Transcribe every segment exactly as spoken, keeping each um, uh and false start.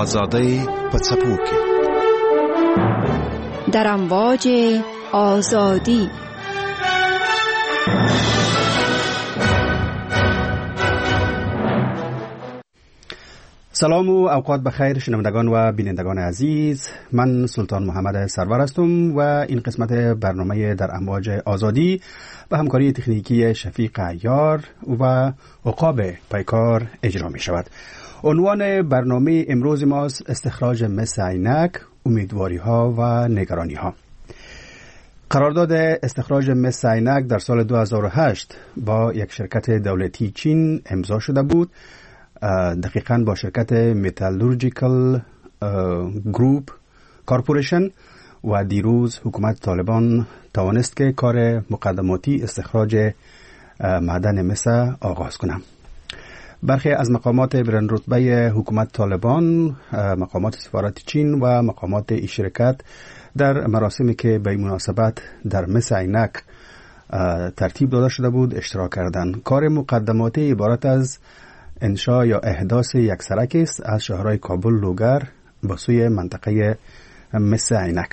آزاده پڅپوکي در امواج آزادی. سلام و اوقات بخیر شنوندگان و بینندگان عزیز، من سلطان محمد سرور هستم و این قسمت برنامه در امواج آزادی به همکاری تکنیکی شفیق عیار و عقاب پیکار اجرا می شود. عنوان برنامه امروز ماست استخراج مس عینک، امیدواری ها و نگرانی ها. قرارداد استخراج مس عینک در سال دو هزار و هشت با یک شرکت دولتی چین امضا شده بود، دقیقاً با شرکت متالورژیکال گروپ کارپوریشن، و دیروز حکومت طالبان توانست که کار مقدماتی استخراج معدن مس آغاز کنه. برخی از مقامات بلند رتبه حکومت طالبان، مقامات سفارت چین و مقامات این شرکت در مراسمی که به مناسبت در مس عینک ترتیب داده شده بود اشتراک کردند. کار مقدماتی عبارت از انشاء یا احداث یک سرک است از شهرهای کابل لوگر به سوی منطقه مس عینک.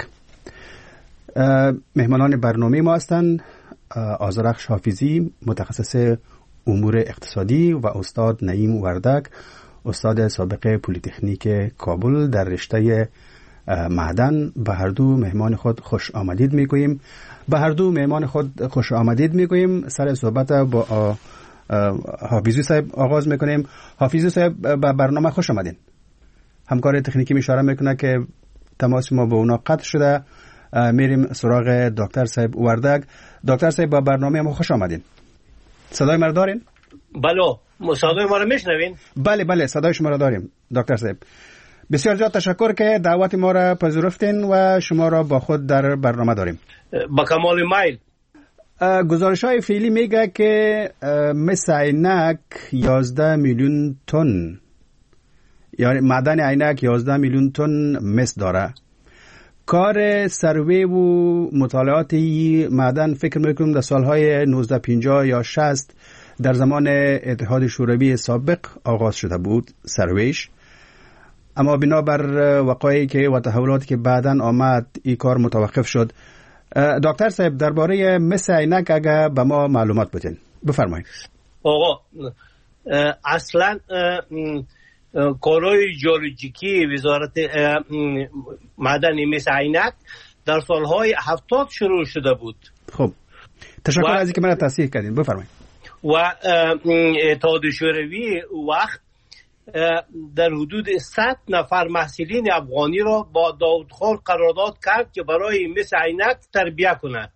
مهمانان برنامه ما هستند آذرخش حافظی، متخصص امور اقتصادی، و استاد نعیم وردک، استاد سابق پلی‌تکنیک کابل در رشته معدن. به هر دو مهمان خود خوش آمدید میگوییم. به هر دو مهمان خود خوش آمدید میگوییم. سر صحبت با حافظی صاحب آغاز میکنیم. حافظی صاحب به برنامه خوش آمدین. همکار تکنیکی اشاره میکنه که تماس ما با اونا قطع شده. میریم سراغ دکتر صاحب وردک. دکتر صاحب به برنامه ما خوش آمدین. صدای ما دارین؟ بله، صدای ما رو میشنوین؟ بله بله، صدای شما رو داریم دکتر صاحب. بسیار زیاد تشکر که دعوت ما را پذیرفتین و شما را با خود در برنامه داریم. با کمال میل. گزارش های فعلی میگه که مس عینک یازده میلیون تن، یعنی معدن عینک یازده میلیون تن مس داره. کار سروی و مطالعات این معدن فکر میکنم در سالهای نوزده پنجاه یا شصت در زمان اتحاد شوروی سابق آغاز شده بود سرویش، اما بنابر وقایعی که و تحولاتی که بعداً آمد این کار متوقف شد. دکتر صاحب درباره مس عینک اگه به ما معلومات بدین بفرمایید. آقا اصلا کارهای ژئولوژیکی وزارت معدن مس عینک در سالهای هفتاد شروع شده بود. خب تشکر از اینکه من تصحیح کردین، بفرمایید. و اتحاد شوروی وقت در حدود صد نفر محصلین افغانی را با داودخان قرارداد کرد که برای مس عینک تربیه کنه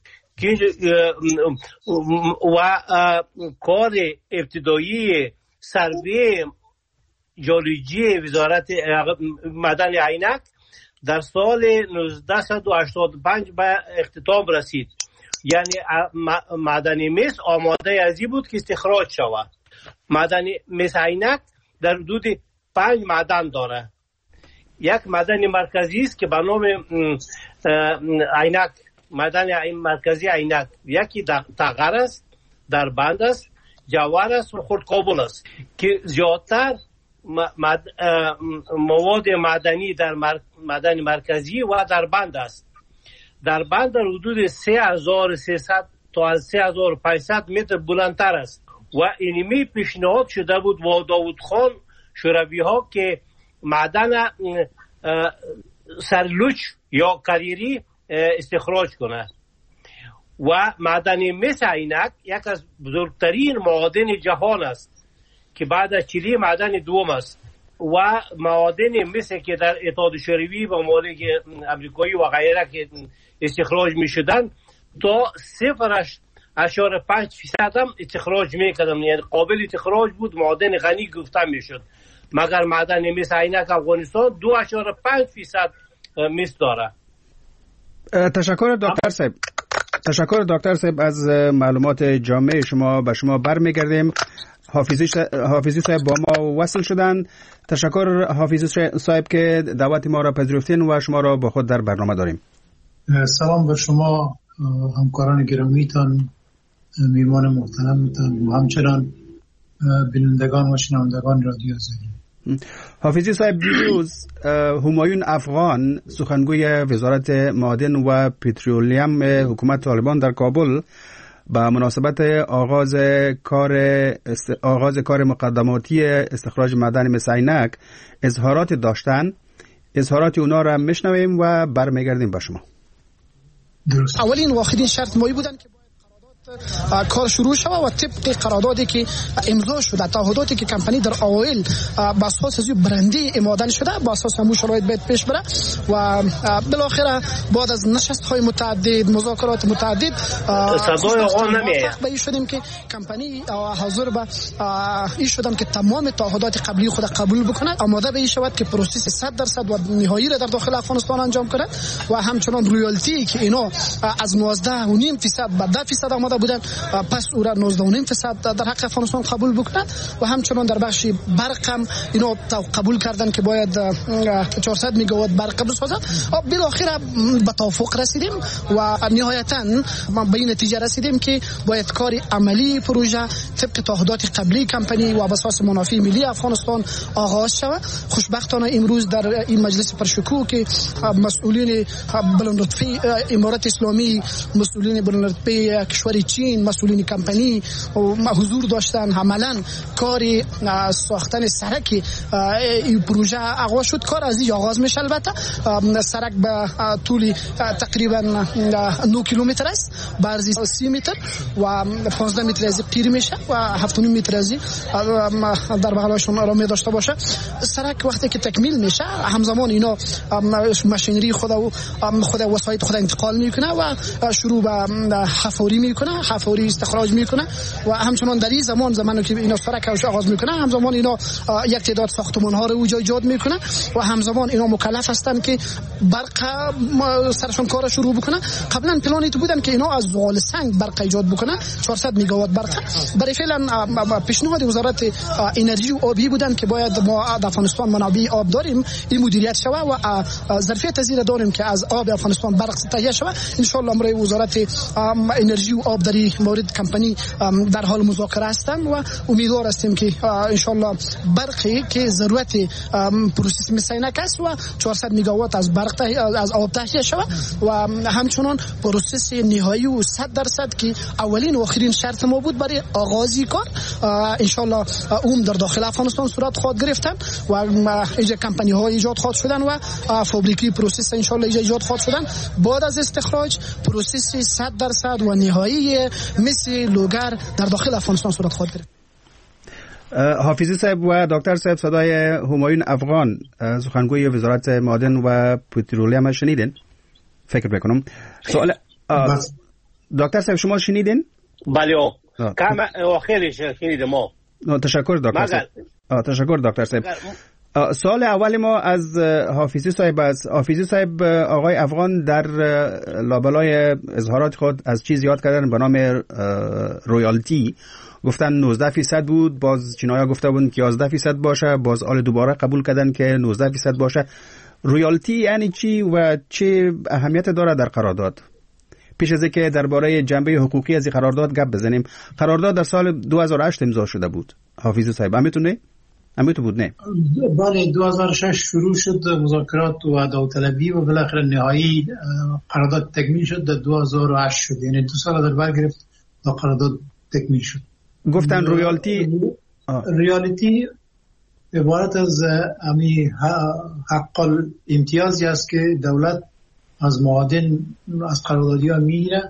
و کار ابتدایی سروی ژئولوژی وزارت معدن عینک در سال نوزده هشتاد و پنج به اختتام رسید. یعنی معدن مس آماده از این بود که استخراج شود. معدن مس عینک در حدود پنج معدن داره. یک معدن مرکزی است که به نام عینک، معدن مرکزی عینک، یکی تغر است، در بند است، جوهر است و خرد کابل است که زیادتر مواد معدنی در معدن مرکزی و در بند است. در بند در حدود سه هزار و سیصد تا از سه هزار و پانصد متر بلندتر است و اینمی پیشنهاد شده بود با داود خان شوروی ها که معدن سرلوچ یا کریری استخراج کنه. و معدن مس عینک یک از بزرگترین معادن جهان است که بعد از چیلی معدن دوم است و معادن مس که در اتحاد شوروی و ممالک امریکایی و غیره که استخراج می شدن تا صفر اشاره پنج فیصد هم استخراج می کردن، یعنی قابل استخراج بود، معادن غنی گفته می شد. مگر معدن مس عینک افغانستان دو اشاره پنج فیصد مس داره. تشکر دکتر صاحب. تشکر دکتر صاحب از معلومات جامع شما. به شما برمیگردیم. حافظی حافظی صاحب با ما وصل شدن. تشکر حافظی صاحب که دعوت ما را پذیرفتین و شما را با خود در برنامه داریم. سلام به شما همکاران گرامیتان، میهمان محترمتان و همچنان بینندگان و شنوندگان رادیو زنی. حافظی صاحب، دیروز همایون افغان سخنگوی وزارت معادن و پترولیم حکومت طالبان در کابل با مناسبت آغاز کار است... آغاز کار مقدماتی استخراج معدن مس عینک اظهارات داشتن. اظهارات اونا را میشنویم و برمیگردیم با شما. درست. اولین و آخرین شرط مایی بودن که کار شروع شد و طبق قراردادی که امضا شده، تعهداتی که کمپانی در اوایل با اساس از برندی اماده شده با اساس همون شرایط باید پیش بره و بالاخره بعد از نشست‌های متعدد، مذاکرات متعدد، صدای آقا نمیاد. به این شدیم که کمپانی حاضر به این شدن که تمام تعهدات قبلی خود قبول بکنه، آماده به این شود که پروسس صد درصد و نهایی را در داخل افغانستان انجام کنه و همچنان رویالتی که اینا از نوزده و نیم درصد به ده درصد آماده بودن پس او را نوزده و نیم درصد در حق افغانستان قبول بکنند و همچنان در بخش برق هم اینا قبول کردن که باید چهارصد مگاوات برق بسازند. بالاخره به توافق رسیدیم و نهایتا به این نتیجه رسیدیم که باید کار عملی پروژه طبق تعهدات قبلی کمپانی و اساس منافع ملی افغانستان آغاز شود. خوشبختانه امروز در این مجلس پرشکوه که مسئولین بلند رتبه امارات اسلامی، مسئولین بلند رتبه کشور چین، مسئولین کمپانی حضور داشتن، عملا کار ساختن سرک این پروژه آغاز شد. کار از این آغاز میشه. البته سرک به طول تقریبا نه کیلومتر است، به عرض سی متر و پانزده متر از قیر میشه و هفت و نیم متر از در بغلشون آرامی داشته باشه. سرک وقتی که تکمیل میشه همزمان اینا ماشینری خود و خود وسایط خود انتقال میکنه و شروع به حفاری میکنه، حفاری استخراج میکنه و همچنان در این زمان زمانی که اینا سرک آغاز میکنه همزمان اینا یک تعداد ساختمان ها رو اونجا ایجاد میکنه و همزمان اینا مکلف هستن که برق سرشون کار شروع بکنه. قبلا پلانی تو بودن که اینا از زغال سنگ برق ایجاد بکنه، چهارصد مگاوات برق. برای فعلا پیشنهاد وزارت انرژی و آبی بودن که باید ما در افغانستان منابع آب داریم این مدیریت شوه و ظرفیت از این داریم که از آب افغانستان برق تهیه شوه. ان شاء الله امروز وزارت انرژی و آب در این مورد کمپانی در حال مذاکره هستند و امیدوار هستیم که ان شاء الله برقی که ضرورت پروسس مسینک است و چهارصد مگاوات از برق از آب تهیه شود و همچنان پروسس نهایی و صد درصد که اولین و آخرین شرط ما بود برای آغازی کار ان شاء الله اون در داخل افغانستان صورت خواهد گرفتن و اینجا کمپانی ها ایجاد خواهد شدن و فابریکی پروسس ان شاء الله اینجا ایجاد خواهد شدن. بعد از استخراج پروسس صد درصد و نهایی مثل لوگر در داخل افغانستان صورت خواهد گرفت. حافظی صاحب و دکتر صاحب، صدای همایون افغان سخنگوی وزارت معادن و پترولیم شنیدین؟ فکر بکنم. سوال دکتر صاحب شما شنیدین؟ بله کم آخرش شنیدم ما. تشکر دکتر صاحب. تشکر دکتر صاحب. سوال اول ما از حافظی صاحب است. حافظی صاحب، آقای افغان در لابلای اظهارات خود از چیز یاد کردن به نام رویالتی. گفتن نوزده درصد بود، باز چینایا گفته بودن که یازده درصد باشه، باز آل دوباره قبول کردن که نوزده درصد باشه. رویالتی یعنی چی و چه اهمیت داره در قرارداد؟ پیش از اینکه درباره جنبه حقوقی از این قرارداد گپ بزنیم، قرارداد در سال دو هزار و هشت امضا شده بود. حافظی صاحب همینطوره؟ همینطور بود نه؟ بله، دو هزار و شش شروع شد مذاکرات و داوطلبی و بالاخره نهایی قرارداد تکمیل شد در دو هزار و هشت شد، یعنی دو سال در بر گرفت تا قرارداد تکمیل شد. گفتن رویالتی رویالتی عبارت از امی حق امتیازی است که دولت از معادن از قراردادی ها میگیره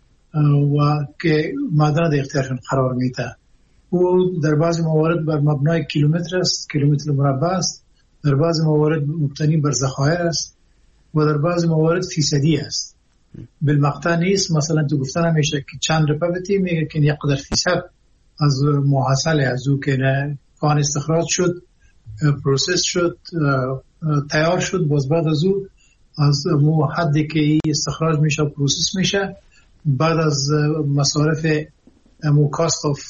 و که معدن در اختیارشون قرار میده. او در بعض موارد بر مبنای کیلومتر است، کیلومتر مربع است، در بعض موارد مبتنی بر ذخایر است و در بعض موارد فیصدی است. بالمقطع نیست. مثلا تو گفتن همیشه که چند رپبتی میگه که یک قدر فیصد از محصول از او که کان استخراج شد، پروسس شد، تیار شد، باز بعد از او از مو حدی که استخراج میشه پروسس میشه، بعد از مصارف مو کاست آف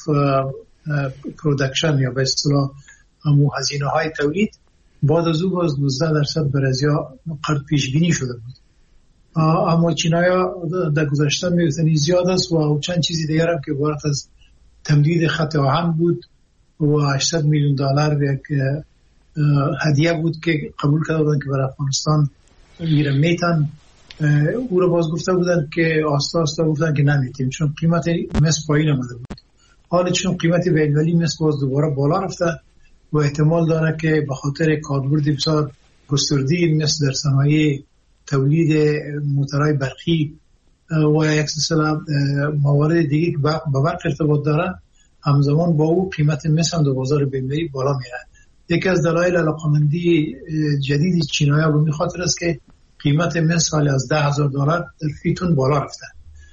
پرودکشن یا به اصطلاح مو هزینه های تولید، بعد از او باز نوزده درصد برازیا قرض پیش بینی شده بود. اما چینایا در گذشته میگفتن زیاد است و چند چیزی دیگر هم که عبارت از تمدید خط آهن بود و هشتصد میلیون دلار یک هدیه بود که قبول کرده بودن که برای افغانستان میره میتن. او رو باز گفته بودن که آستا آستا گفتن که نمیتیم، چون قیمت مس پایین آمده بود. حالا چون قیمت بین‌المللی مس باز دوباره بالا رفته و احتمال داره که به خاطر کاربرد بسیار گسترده مس در صنایع تولید موتورهای برقی و یک سلسله موارد دیگه که به برق ارتباط داره، همزمان با او قیمت مس هم در بازار بین‌المللی بالا میره. یکی از دلایل علاقمندی جدید چینایی‌ها به این خاطر است که قیمت مس حالی از ده هزار دلار در فی تن بالا رفته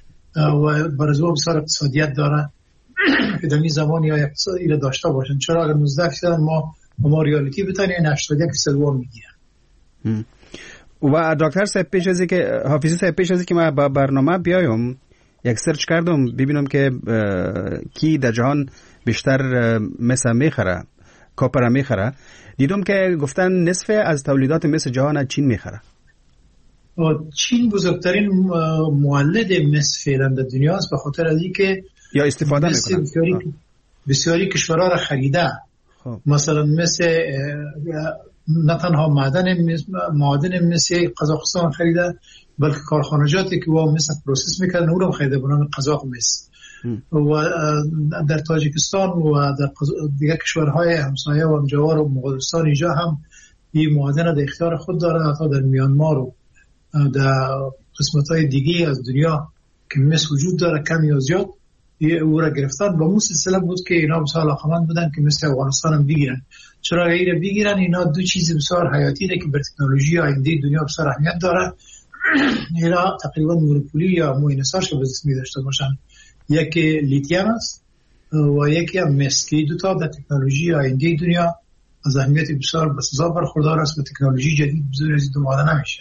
و برزو بسیار اقتصادیت داره که در این زمان یا اقتصادی را داشته باشن، چرا اگر نوزده درصد ما ما ریالیتی بتونیم هشتاد و یک درصد وام میگیرن. و دکتر صاحب پیش از که حافظی صاحب پیش از که ما با برنامه بیایم یک سرچ کردم ببینم که کی در جهان بیشتر مس میخره، کاپر میخره، دیدم که گفتن نصف از تولیدات مس جهان از چین میخره. چین بزرگترین مولد مس فعلا در دنیا است، به خاطر از اینکه یا استفاده میکنن بسیاری, بسیاری کشورها را خریده. خب. مثلا مس نه تنها معدن مس معادن مس قزاقستان خریده، بلکه کارخانجاتی که وا مس پروسس میکردن اون رو خریده به نام قزاق مس. و در تاجیکستان و در دیگر کشورهای همسایه و همجوار و مغولستان اینجا هم این معادن در اختیار خود داره. حتی در میانمار و در قسمت‌های دیگه از دنیا که مس وجود داره کم یا زیاد او را گرفتن. با مو سلسله بود که اینا بسیار علاقمند بودن که مثل افغانستان هم بگیرن. چرا غیر بگیرن؟ اینا دو چیز بسیار حیاتی ده که بر تکنولوژی آینده دنیا بسیار اهمیت داره. اینا تقریبا مونوپولی یا موینسارش به دست می داشته باشن. یکی لیتیم است و یکی هم مس که دو تا در تکنولوژی آینده دنیا از اهمیت بسیار بسزا برخوردار است و تکنولوژی جدید بزرگ از دو ماده نمیشه.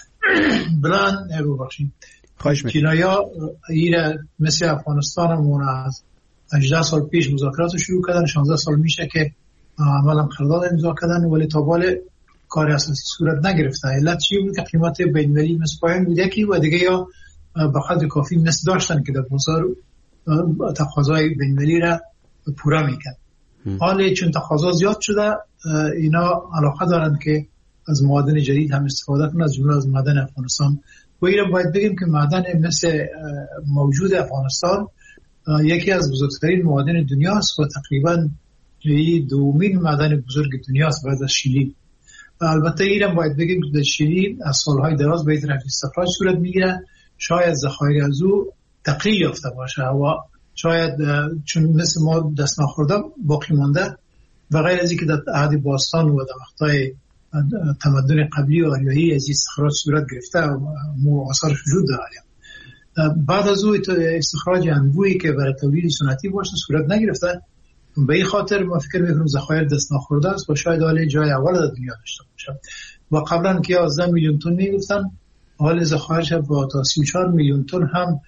بلان ببخشید چینایا ایره مثل افغانستان همون از هجده سال پیش مذاکرات شروع کردن، شانزده سال میشه که عملا قرارداد امضا کردن، ولی تا حال کار اساسی صورت نگرفته. علت چی بود؟ که قیمت بین‌المللی مس پایین بود یکی و دیگه یا به قدر کافی مس داشتن که در بازار تقاضای بین‌المللی را پورا میکرد. حالا چون تقاضا زیاد شده اینا علاقه دارن که از معادن جدید هم استفاده کنن، از جمله از معدن افغانستان. و اینا باید بگیم که معدن مثل موجود افغانستان یکی از بزرگترین معادن دنیاست و تقریبا دومین معدن بزرگ دنیاست بعد از شیلی. البته اینا باید بگیم که در شیلی از سالهای دراز به طرف استخراج صورت میگیره، شاید ذخایر از او تقلیل یافته باشه و شاید چون مثل ما دست ناخورده باقی مانده و غیر از اینکه در عهد باستان و در وقتای تمدن قبلی و آریایی از استخراج صورت گرفته و آثارش وجود داره. بعد از او استخراج انبویی که برای تولید سنتی باشه صورت نگرفته. به این خاطر ما فکر میکنم ذخایر دست ناخورده است و شاید حالی جای اول در دنیا داشته باشه. و قبلا که یازده میلیون تن میگفتن، حال ذخایرش با تا سی و چهار میلیون تن هم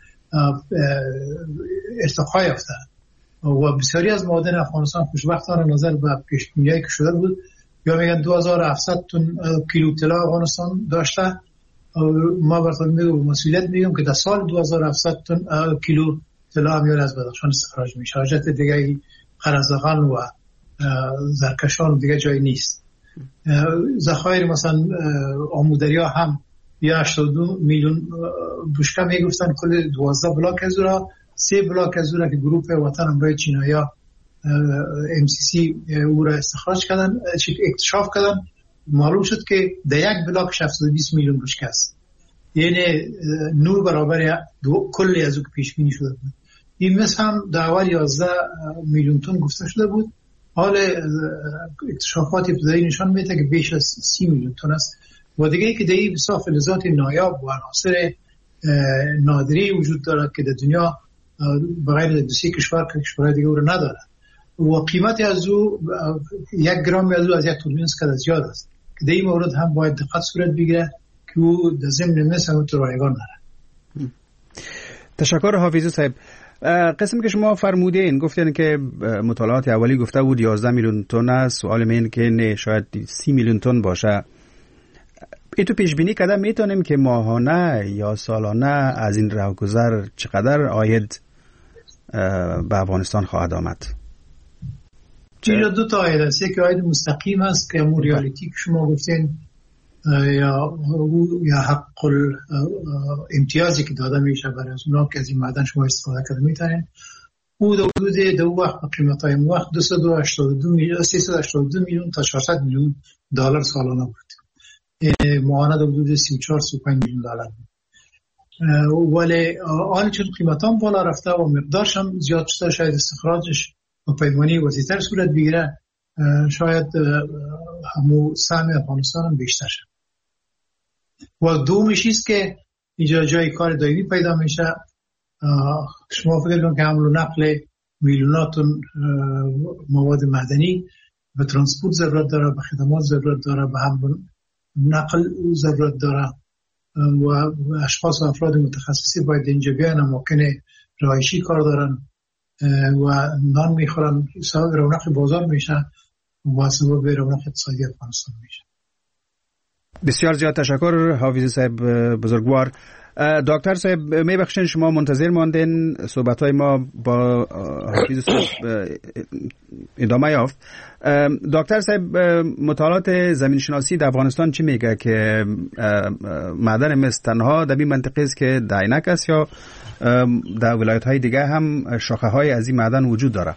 ارتقا یافته و بسیاری از معادن افغانستان خوشبختانه نظر به پیشبینی‌هایی که شده بود یا میگن دو هزار و هفتصد تن کیلو طلا افغانستان داشته. ما براتون میگم مسئولیت میگم که در سال دو هزار و هفتصد تن کیلو طلا میاد از بدخشان استخراج میشه. حاجت دیگه قرضدقان و زرکشان دیگه جای نیست. ذخایر مثلا آمودریا هم یا هشتاد و دو میلیون بشکه میگفتن کل دوازده بلاک از اون، سه بلاک از اون که گروه وطن امرای چینایا ام سی سی او را استخراج کردن، اکتشاف کردن، معلوم شد که در یک بلاک هفتصد و بیست میلیون بشکه است. یعنی نو برابر کلی از او که پیش بینی شده بود. این مثل هم در اول یازده میلیون تن گفته شده بود، حال اکتشافات ابتدایی نشان میده که بیش از سی میلیون تن است. و دیگه ای که دیگه بسیار فلزات نایاب و عناصر نادری وجود دارد که در دنیا بغیر دو سه کشور که کشورهای دیگه او رو نداره و قیمت از او یک گرم از او از یک توربینس که زیاد است که در این مورد هم باید دقت صورت بگیره که او در ضمن مثل هم تو رایگان داره. تشکر حافظی صاحب. قسم که شما فرمودین گفتین که مطالعات اولی گفته بود یازده میلیون تن است، سوال این که نه شاید سی میلیون تن باشه. ایتو پیش بینی کده میتونیم که ماهانه یا سالانه از این راهگذر چقدر عاید به افغانستان خواهد آمد؟ چیزا دو تا آید است. یک آید مستقیم است که همون ریالیتی که شما گفتین یا یا حق امتیازی که داده میشه برای اونا که از این معدن شما استفاده کرده میتونین. او در حدود دو وقت به قیمت های وقت دویست و هشتاد و دو میلیون سیصد و هشتاد و دو میلیون تا چهارصد میلیون دلار سالانه بود. معاهده در حدود سی و چهار سی و پنج میلیون دلار بود. ولی آن چون قیمت هم بالا رفته و مقدارش هم زیاد شده، شاید استخراجش و پیمانی وسیع‌تر صورت بگیره، شاید همو سهم افغانستان هم بیشتر شد. و دومش است که اینجا جای کار دایمی پیدا میشه. شما فکر کنید که حمل و نقل میلیوناتون مواد معدنی به ترانسپورت ضرورت داره، به خدمات ضرورت داره، به حمل نقل ضرورت داره و اشخاص و افراد متخصصی باید اینجا بیان، اماکن رهایشی کار دارن و نان میخورن، سبب رونق بازار میشه و سبب رونق اقتصادی افغانستان میشه. بسیار زیاد تشکر حافظ صاحب بزرگوار. دکتر صاحب میبخشین شما منتظر ماندین، صحبت های ما با حافظ صاحب ادامه یافت. دکتر صاحب مطالعات زمین شناسی در افغانستان چی میگه که معدن مس تنها در این منطقه است که در عینک است یا در ولایت های دیگه هم شاخه های از این معدن وجود داره؟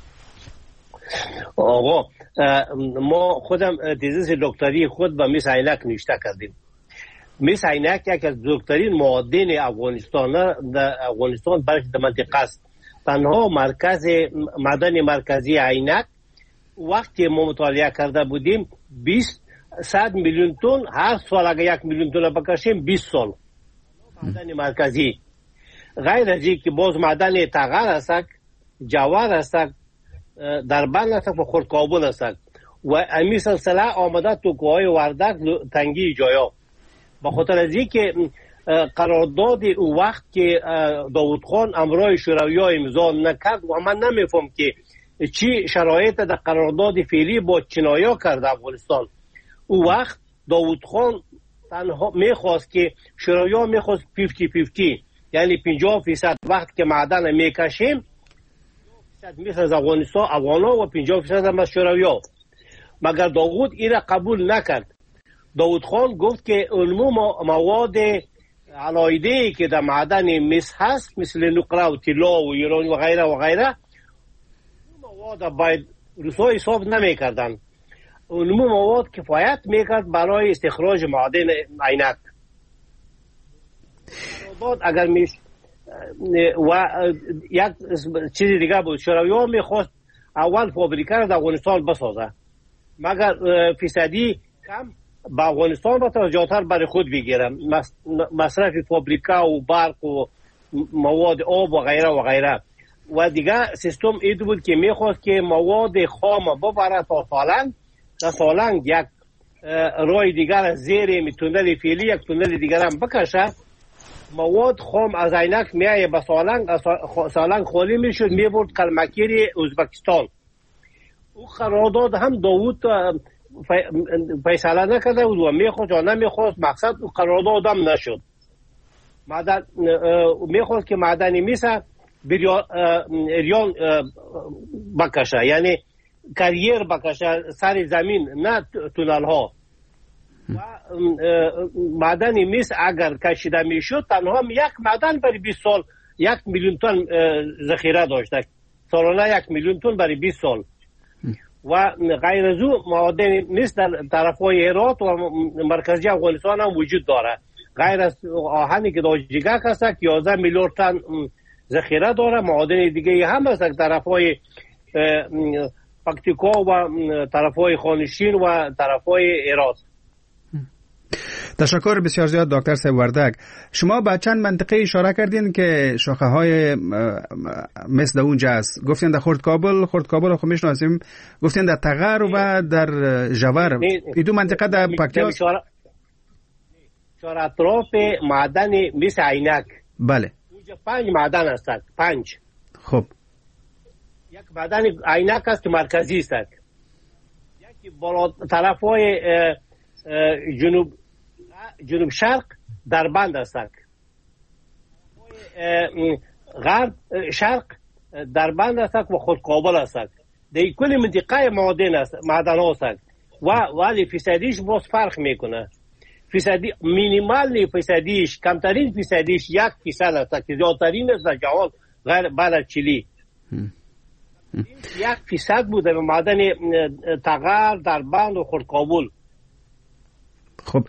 آقا ما خودم تزیس دکتری خود با مس عینک نوشته کردیم. مس عینک یک از بزرگترین معادن افغانستان در افغانستان برای در منطقه است. تنها مرکز معدن مرکزی عینک وقتی ما مطالعه کرده بودیم بیست صد میلیون تن، هر سال اگر یک میلیون تن بکشیم بیست سال معدن مرکزی. غیر از این که باز معدن تغر است، جوهر است، دربند است و خرد کابل است و امی سلسله آمده تو کوههای وردک تنگی جایا. با خاطر از این که قرارداد او وقت که داود خان امرای شوروی امضا نکرد و من نمیفهم که چی شرایط در قرارداد فعلی با چینایا کرده افغانستان. او وقت داود خان تنها میخواست که شوروی میخواست پنجاه پنجاه، یعنی پنجاه فیصد وقت که معدن میکشیم میخواست از افغانستان افغانا و پنجاه فیصد هم از شوروی. مگر داود این را قبول نکرد. داود خان گفت که علمو مواد علایده‌ای که در معدن مس هست مثل نقره و طلا و ایران و غیره و غیره، مواد باید روس‌ها حساب نمی‌کردن. علمو مواد کفایت میکرد برای استخراج معدن عینک. اگر میش و یک چیز دیگه بود، شوروی میخواست اول فابریکه را در افغانستان بسازه مگر فیصدی کم با افغانستان با توجهاتر برای خود بگیرم، مصرف فابریکه و برق و مواد آب و غیره و غیره. و دیگه سیستم این بود که میخواست که مواد خام ببره تا سالنگ، تا سالنگ یک رای دیگر زیر تونل فعلی یک تونل دیگر هم بکشه. مواد خام از عینک میایه به سالنگ، سالنگ خالی میشد میبرد کلمکیری ازبکستان. او قرارداد هم داوود فیصله نکرده بود و میخواست یا نمیخواست، مقصد او قرارداد هم نشد. معدن میخواست که معدنی میسه ریان بکشه، یعنی کریر بکشه سر زمین، نه تونل ها. و معدن میس اگر کشیده میشد تنها یک معدن برای بیست سال یک میلیون تن ذخیره داشته، سالانه یک میلیون تن برای بیست سال. و غیر از او معادن نیست در طرفهای هرات و مرکزی افغانستان هم وجود داره. غیر از آهنی که در جیگک هست یازده میلیون تن ذخیره داره. معادن دیگه هم هست در طرفهای پکتیکا و طرفهای خانشین و طرفهای هرات. تشکر بسیار زیاد دکتر صاحب وردک. شما به چند منطقه اشاره کردین که شاخه های مثل اونجا است. گفتین در خرد کابل، خرد کابل خو میشناسیم، گفتین در تغر و در جوار. این دو منطقه در پکتیا است. چهار اطراف معدن مثل عینک. بله. اونجا پنج معدن هستند، پنج. خب. یک معدن عینک است که مرکزی است. یکی بالا طرفای جنوب جنوب شرق دربند است. غرب شرق دربند است و خود کابل است. در کل منطقه معادن است، معدن هاست و ولی فیصدیش باز فرق میکنه. فیصدی مینیمال فیصدیش، کمترین فیصدیش یک فیصد است که زیادترین است در جهان غیر بعد از چیلی. یک فیصد بوده به معدن تغر، دربند و خردکابل. خب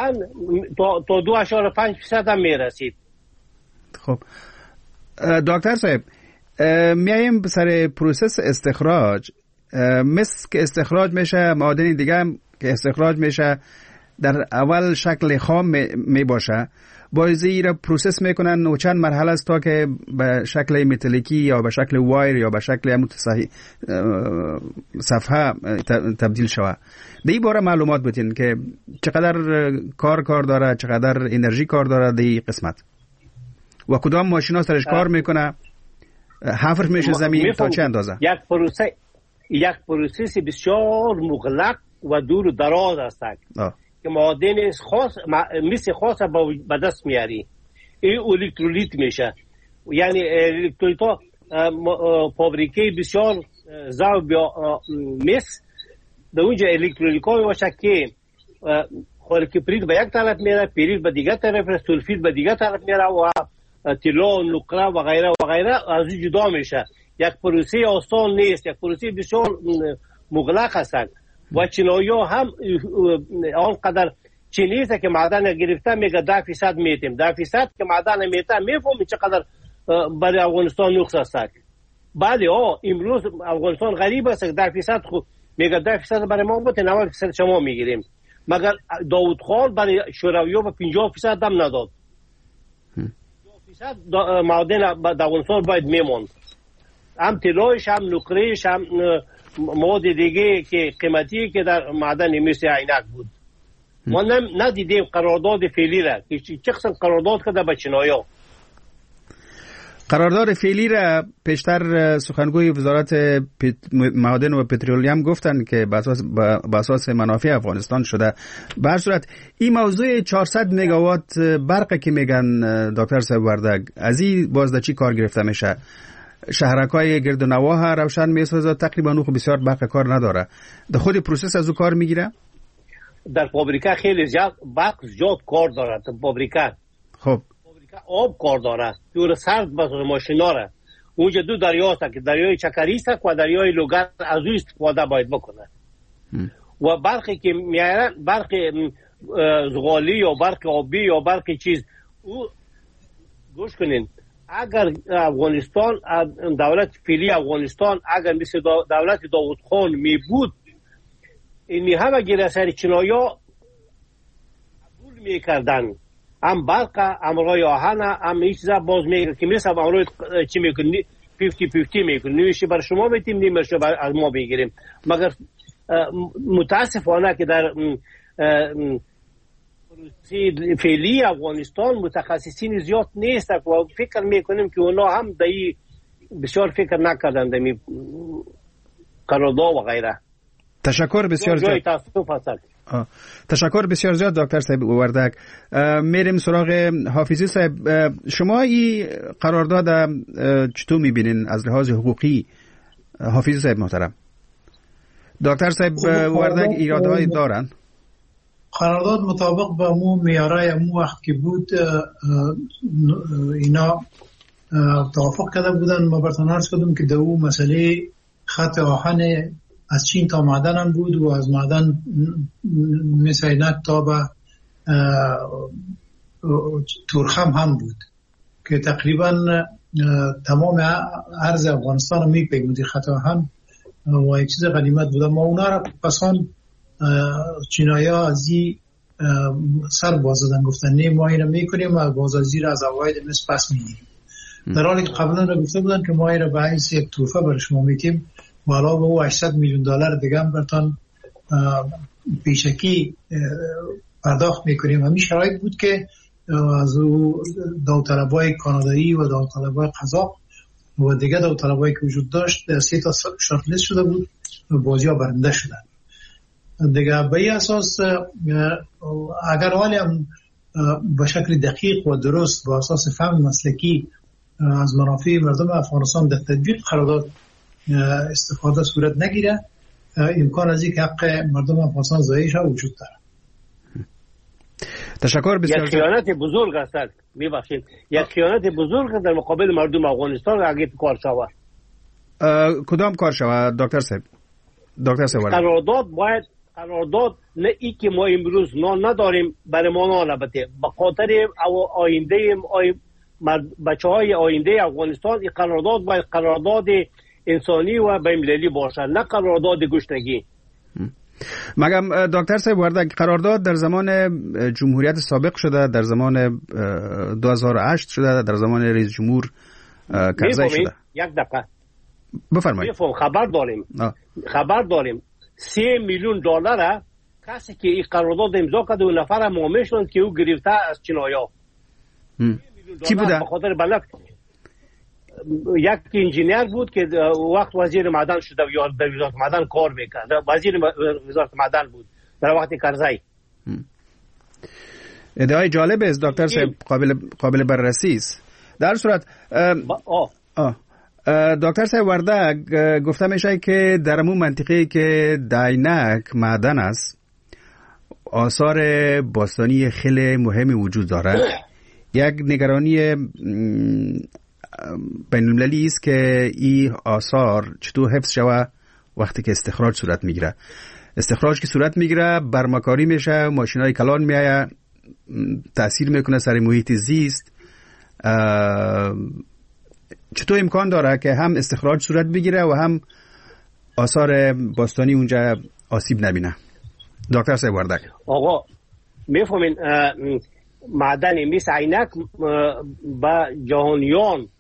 تا تا دو اشاره پنج فیصد هم میرسید. خب دکتر صاحب میایم سر پروسس استخراج. مثل که استخراج میشه معادن دیگه که استخراج میشه در اول شکل خام می باشه، بازی را پروسس میکنن و چند مرحله است تا که به شکل متالیکی یا به شکل وایر یا به شکل متصحی صفحه تبدیل شوه. به این باره معلومات بتین که چقدر کار کار داره، چقدر انرژی کار داره در این قسمت و کدام ماشینا سرش کار میکنه، حفر میشه زمین تا چه اندازه؟ یک پروسه یک پروسه بسیار مغلق و دور و دراز است که معادن خاص مثل خاص به دست میاری. این الکترولیت میشه، یعنی الکترولیت ها فابریکه بسیار زو مس در اونجا الکترولیت ها میباشه که کبریت به یک طرف میره، پیریت به دیگه طرف، سولفید به دیگه طرف میره و طلا، نقره و غیره و غیره از این جدا میشه. یک پروسه آسان نیست، یک پروسه بسیار مغلق هستند و چینایی ها هم آنقدر چینی است که معدن گرفته میگه ده فیصد میتیم، ده فیصد که معدن میته میفهمی چقدر برای افغانستان نقص است. بله ها امروز افغانستان غریب است، ده فیصد خود میگه ده فیصد برای ما بوده، نود فیصد شما میگیریم. مگر داود خان برای شوروی‌ها به پنجاه فیصد هم نداد. پنجاه فیصد معدن در افغانستان باید میموند، هم طلایش هم نقرهش هم مواد دیگه که قیمتی که در معدن مثل عینک بود. ما ندیدیم قرارداد فعلی را که چه قسم قرارداد کرده با چینایا. قرارداد فعلی را پیشتر سخنگوی وزارت معادن و پترولیم گفتن که به اساس به اساس منافع افغانستان شده. به هر صورت این موضوع چهارصد مگاوات برق که میگن دکتر صاحب وردگ، از این باز در چی کار گرفته میشه؟ شهرکای گرد و نواح روشن میسازه، تقریبا اون بسیار برق کار نداره. در خود پروسس از او کار میگیره؟ در فابریکه خیلی زیاد برق زیاد کار داره. در فابریکه خب فابریکه آب کار داره، دور سرد بس ماشینا را. اونجا دو دریا است که دریای چکریست و دریای لوگر، از او استفاده باید بکنه. هم. و برقی که میاره برق زغالی یا برق آبی یا برق چیز، او گوش کنین، اگر افغانستان دولت فعلی افغانستان اگر مثل دولت داود خان می بود، اینی همه گیر سر چینایا قبول میکردن، هم برق هم رای آهن هم این چیزا باز میگه که مثل امروز چی میکنی پنجاه پنجاه میکنی، نیمش بر شما میتیم نیمش بر از ما بگیریم. مگر متاسفانه که در فعلی افغانستان متخصصین زیاد نیست و فکر میکنیم که اونا هم دایی بسیار فکر نکردن دمی قرارداد و غیره. تشکر بسیار زیاد. تشکر بسیار زیاد دکتر صاحب وردگ. میریم سراغ حافظی صاحب. شما این قرارداد چطور میبینین از لحاظ حقوقی؟ حافظی صاحب محترم. دکتر صاحب وردگ ایراده های دارن؟ قرارداد مطابق با مو میارای مو وقت که بود اینا توافق کرده بودن. ما برتون عرض کردم که دو مسئله خط آهن از چین تا معدن هم بود و از معدن مثل اینک تا به تورخم هم بود که تقریبا تمام عرض افغانستان رو میپیمودی خط آهن و یک چیز غنیمت بود. ما اونا را پسان چینایی ها از این سر بازدن گفتن نه ما این را میکنیم و بازازی را از اواید مثل پس میگیریم، در حالی که قبلا را گفته بودن که ما این را به حیث یک توفه برای شما میتیم و حالا به او هشتصد میلیون دلار دیگه هم برتان پیشکی پرداخت میکنیم. همین شرایط بود که از داوطلبای کانادایی و داوطلبای قزاق و دیگه داوطلبایی که وجود داشت سه تا شارت لیست شده بود و بازی ها برنده شدن دیگه. به این اساس اگر حالی هم به شکل دقیق و درست با اساس فهم مسلکی از منافع مردم افغانستان در تطبیق قرارداد استفاده صورت نگیره، امکان از اینکه حق مردم افغانستان ضایع شود وجود داره. تشکر بسیار. یک خیانت بزرگ است، میبخشید، یک خیانت بزرگ در مقابل مردم افغانستان اگه کار شود. کدام کار شود دکتر صاحب؟ دکتر صاحب قرارداد باید قرارداد نه ای که ما امروز نان نداریم برای ما نه، البته به خاطر آینده بچه های آینده افغانستان این قرارداد باید قرارداد انسانی و بین‌المللی باشد، نه قرارداد گشنگی. مگم دکتر صاحب وردک قرارداد در زمان جمهوریت سابق شده، در زمان دو هزار و هشت شده، در زمان رئیس جمهور کرزی شده. یک دقیقه بفرمایید. خبر داریم آه. خبر داریم سه میلیون دلار کسی که این قرارداد امضا کرده و نفر معامله شدند که او گرفته از چینایا. کی بوده؟ به خاطر بلد یک انجینیر بود که وقت وزیر معدن شده یا در وزارت معدن کار میکرد، وزیر وزارت معدن بود در وقت کرزی. ادعای جالب است دکتر صاحب، قابل قابل بررسی است. در صورت آه آه دکتر صاحب وردک گفته میشه که در همون منطقه که داینک معدن است آثار باستانی خیلی مهمی وجود دارد. یک نگرانی بین‌المللی است که این آثار چطور حفظ شود وقتی که استخراج صورت میگیره. استخراج که صورت میگیره برمکاری میشه، ماشینای کلان میایه، تأثیر میکنه سر محیط زیست. چطور امکان داره که هم استخراج صورت بگیره و هم آثار باستانی اونجا آسیب نبینه؟ دکتر صاحب وردک. آقا میفهمین معدن میس عینک با جهانیان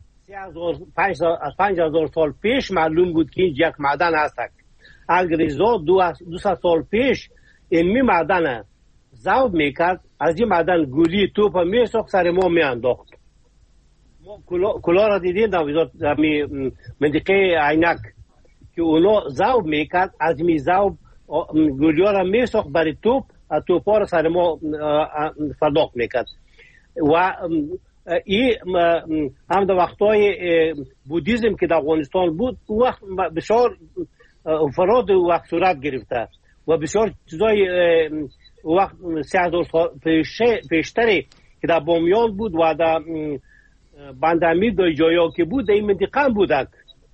پنج هزار سال پیش معلوم بود که این یک معدن هست. انگریزا دو سال پیش این معدن ذوب میکرد، از این معدن گولی توپ میساخت سر ما میانداخت. ما کلا را دیدیم در منطقه عینک که اونا ذوب میکرد، از می ذوب گولی ها را میساخت برای توپ، از توپ ها را سر ما پرداخت میکرد. و این هم در وقتای بودیزم که در افغانستان بود وقت بسیار فراد وقت صورت گرفته و بسیار چیزای وقت سه هزار سال پیشتری که در بامیان بود و در بندامیر در جایا که بود در این منطقه هم بودک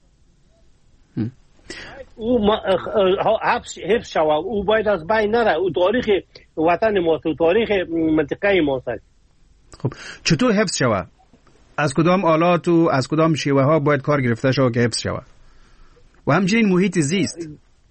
او حفظ شود، او باید از بین نره، او تاریخ وطن ماست، او تاریخ منطقه ماست. خب چطور حفظ شود؟ از کدام آلات و از کدام شیوه ها باید کار گرفته شود که حفظ شود؟ و همچنین محیط زیست.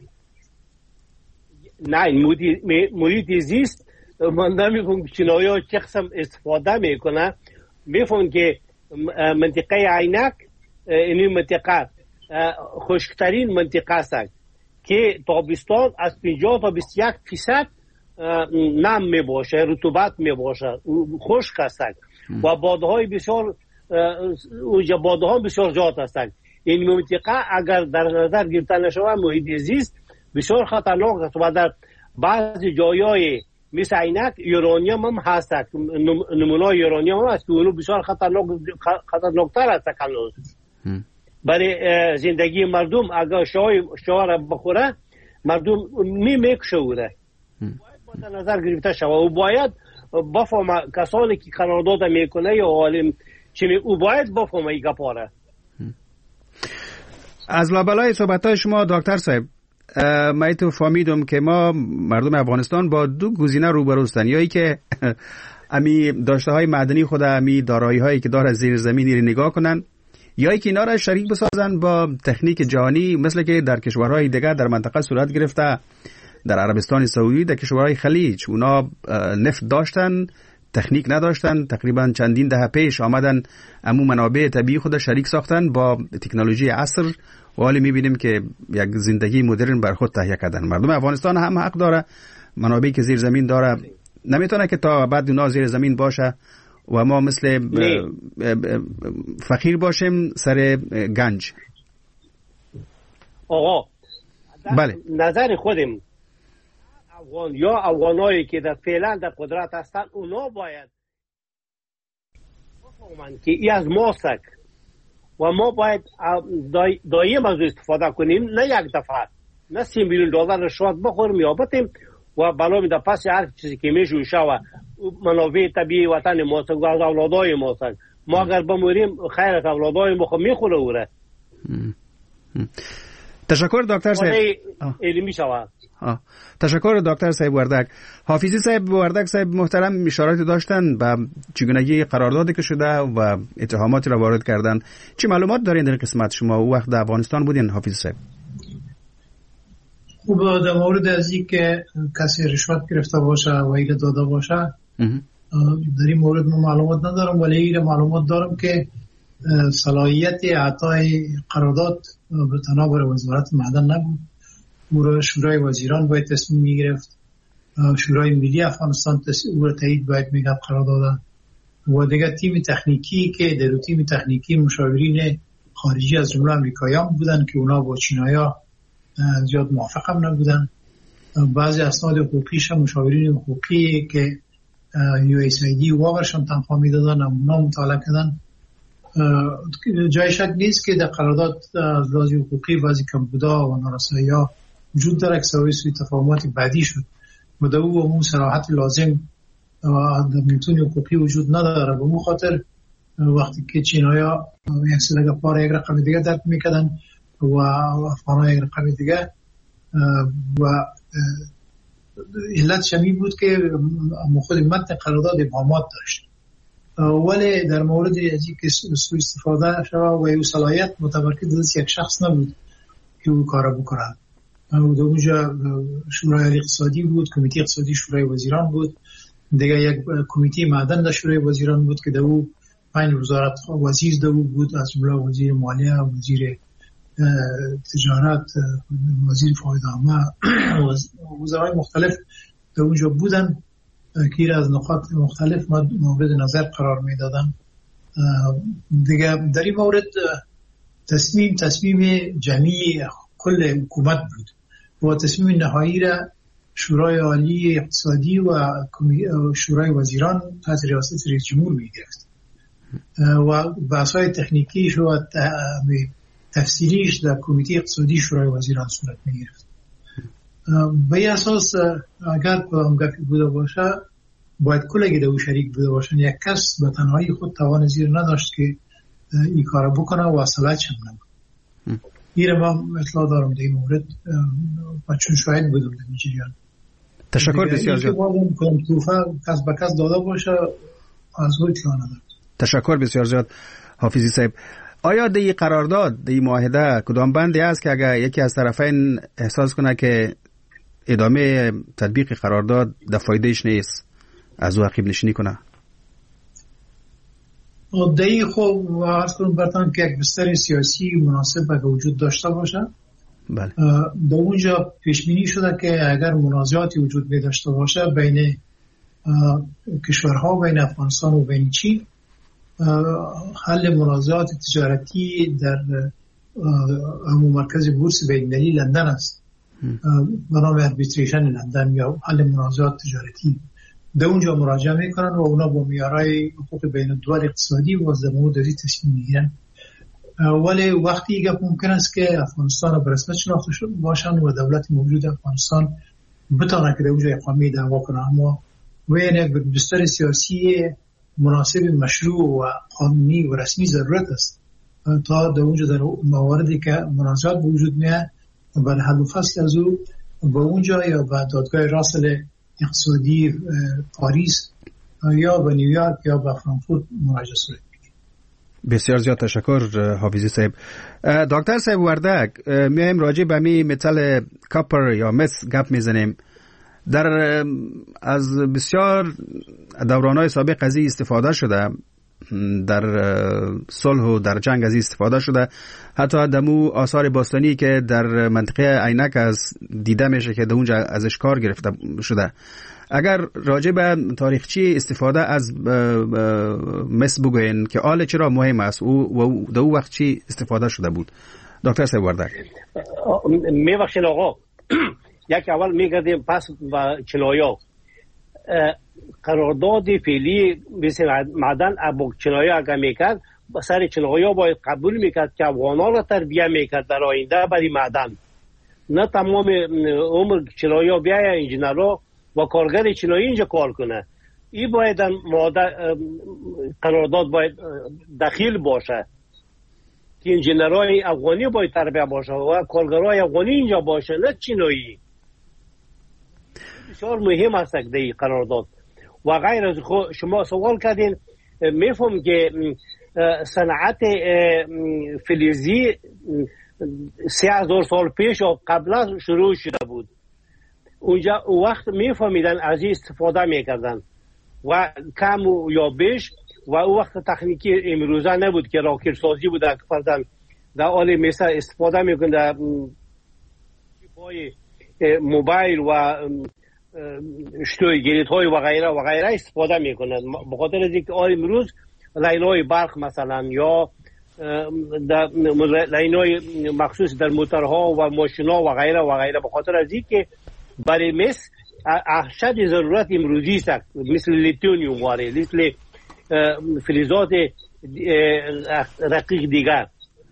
نه محیط زیست من نمیفهم چینایا چه قسم استفاده میکنه. میفهم که منطقه عینک این منطقه خشکترین منطقه است که تابستان از پنجاه تا بیست و یک فیصد نم می باشه، رطوبت می باشه، خشک است و بادهای بسیار بادها بسیار زیاد هستند. این منطقه اگر در نظر گرفته نشود محیط زیست بسیار خطرناک است و در بعضی جایای مثل عینک یورانیوم هم هست، نمونه یورانیوم هم هست که اونو بسیار خطرناک خطرناکتر است هنوز برای زندگی مردم. اگر شای شاه را بخوره مردم می میکشه اوره. باید در نظر گرفته شود و باید بفهمه کسانی که قرارداد میکنه یا عالم چی او باید بفهمه این گپاره. از لابلای صحبت‌های شما دکتر صاحب من تو فهمیدم که ما مردم افغانستان با دو گزینه روبرو هستند، یا ای که امی داشته های معدنی خود، امی دارایی هایی که داره زیر زمینی رو نگاه کنن، یا ای که اینا را شریک بسازن با تکنیک جهانی مثل که در کشورهای دیگه در منطقه صورت گرفته، در عربستان سعودی، در کشورهای خلیج اونا نفت داشتن تکنیک نداشتن، تقریبا چندین دهه پیش آمدن امو منابع طبیعی خود شریک ساختن با تکنولوژی عصر و حالی میبینیم که یک زندگی مدرن بر خود تهیه کردن. مردم افغانستان هم حق داره، منابعی که زیر زمین داره نمیتونه که تا بعد اونا زیر زمین باشه و ما مثل فقیر باشیم سر گنج. آقا بله نظر خودم افغان یا افغانایی که در فعلا در قدرت هستن اونا باید بفهمن که ای از ماست و ما باید دای دایم از استفاده کنیم، نه یک دفعه، نه سی میلیون دلار رشوت بخوریم یا بتیم و بالا میده پس هر چیزی که میشه و منابع طبیعی وطن ما و از اولادای ما ما اگر بموریم خیر از اولادای ما میخوره اوره. تشکر دکتر صاحب. علمی شود. تشکر دکتر صاحب وردک. حافظی صاحب وردک صاحب محترم اشارات داشتن به چگونگی قراردادی که شده و اتهاماتی را وارد کردن. چه معلومات دارین در قسمت شما؟ او وقت در افغانستان بودین حافظی صاحب؟ خوب در مورد از این که کسی رشوت گرفته باشه و ایل داده باشه در این مورد من معلومات ندارم، ولی این معلومات دارم که صلاحیت اعطای قرارداد به تنها برای وزارت معدن نبود. او شورای وزیران باید تصمیم میگرفت، شورای ملی افغانستان او را تایید باید میکرد قرارداد و دیگه تیم تکنیکی که در تیم تکنیکی مشاورین خارجی از جمله امریکاییان بودن که اونا با چینایا زیاد موافق هم نبودن. بعضی اسناد حقوقیش هم مشاورین حقوقی که یو اس ای دی واقعشان تنخواه میدادن اونا مطالعه کردن. جای شک نیست که در قرارداد از لحاظ حقوقی بعضی کمبودها و نارسایی‌ها وجود داره که سبب سوء تفاهمات بعدی شد و در او اون صراحت لازم در میتون حقوقی وجود نداره. به اون خاطر وقتی که چینایا یک سلگه پار یک رقم دیگه درک میکردن و افغان‌ها یک رقم دیگه و علت شمی بود که خود متن قرارداد ابهامات داشت، ولی در مورد ازی که سوء استفاده شده و او صلاحیت متمرکز از یک شخص نبود که او کار بکنه. در اونجا شورای اقتصادی بود، کمیته اقتصادی شورای وزیران بود، دیگه یک کمیته معدن در شورای وزیران بود که در او پنج وزارت وزیر در او بود، از جمله وزیر مالیه، وزیر تجارت، وزیر فاید عامه، وزرای مختلف در اونجا بودن که از نقاط مختلف مورد نظر قرار میدادن. دیگه در این مورد تصمیم تصمیم جمعی کل حکومت بود و تصمیم نهایی را شورای عالی اقتصادی و شورای وزیران تحت ریاست رئیس جمهور میگرفت و بحث‌های تکنیکیش و تفصیلیش در کمیته اقتصادی شورای وزیران صورت میگرفت. به این اساس اگر کدام گفتی بوده باشه باید کلگی در او شریک بوده باشن. یک کس به تنهایی خود توان زیر نداشت که این کار بکنه و اصلاحش هم نبود. این ما اطلاع دارم در این مورد و چون شاهد بودم در این جریان. تشکر بسیار زیاد. کدام توفه کس به کس داده باشه از او اطلاع ندارم. تشکر بسیار زیاد حافظی صاحب. آیا در این قرارداد در این معاهده کدام بندی است که اگر یکی از طرفین احساس کنه که ادامه تطبیق قرارداد در فایدهش نیست از او عقب نشینی کنه؟ دایی خوب عرض کنم برتان که یک بستر سیاسی مناسب اگر وجود داشته باشه. بله. در اونجا پیشبینی شده که اگر منازعاتی وجود می داشته باشه بین کشورها، بین افغانستان و بین چین، حل منازعات تجارتی در همون مرکز بورس بین‌المللی لندن است به نام اربیتریشن لندن یا حل منازعات تجارتی. در اونجا مراجعه میکنن و اونا با معیارهای حقوق بین الدول اقتصادی و از مورد ازی تصمیم میگیرن. ولی وقتی گپ ممکن است که افغانستان به رسمیت شناخته شده باشن و دولت موجود افغانستان بتونه که در اونجا اقامه دعوا کنه، اما وین یک بستر سیاسی مناسب مشروع و قانونی و رسمی ضرورت است تا در اونجا در مواردی که منازعات وجود میاد برای حل و فصل از او به اونجا یا به دادگاه راسل اقتصادی پاریس یا به نیویورک یا به فرانکفورت مراجعه صورت میگیره. بسیار زیاد تشکر حافظی صاحب. دکتر صاحب وردک، میایم راجع به می متل کاپر یا مس گپ میزنیم. در از بسیار دورانهای سابق از این استفاده شده، در صلح و در جنگ از این استفاده شده. حتی دمو آثار باستانی که در منطقه عینک از دیده میشه که در اونجا ازش کار گرفته شده. اگر راجع به تاریخچی استفاده از مس بگوین که آل چرا مهم است و در اون وقت چی استفاده شده بود؟ دکتر صاحب وردک. میبخشید آقا، یک اول میگردیم پس و چنایا قرارداد فعلی مثل معدن ابو چنایا اگر میکرد سر چنایا باید قبول میکرد که افغان‌ها را تربیه میکرد در آینده برای معدن، نه تمام عمر چنایا بیاید انجینرها و کارگر چنایی اینجا کار کنه. این باید قرارداد باید دخیل باشه که انجینرهای افغانی باید تربیه باشه و کارگرهای افغانی اینجا باشه، نه چینایی. بسیار مهم است در این قرارداد. و غیر از شما سوال کردین، میفهم که صنعت فلزی سه هزار سال پیش و قبلا شروع شده بود. اونجا وقت میفهمیدن از این استفاده میکردن و کم یا بیش، و او وقت تکنیکی امروزه نبود که راکت سازی بود که فرضاً در حال مثل استفاده میکنن در موبایل و شتوی گریت های و غیره و غیره استفاده میکنن. بخاطر از اینکه امروز لاین‌های برق مثلا یا لاین‌های مخصوص در موتورها و ماشین‌ها و غیره و غیره، بخاطر از اینکه برای مس اشد ضرورت امروزی است، مثل لیتیوم واره، مثل فلزات رقیق دیگر.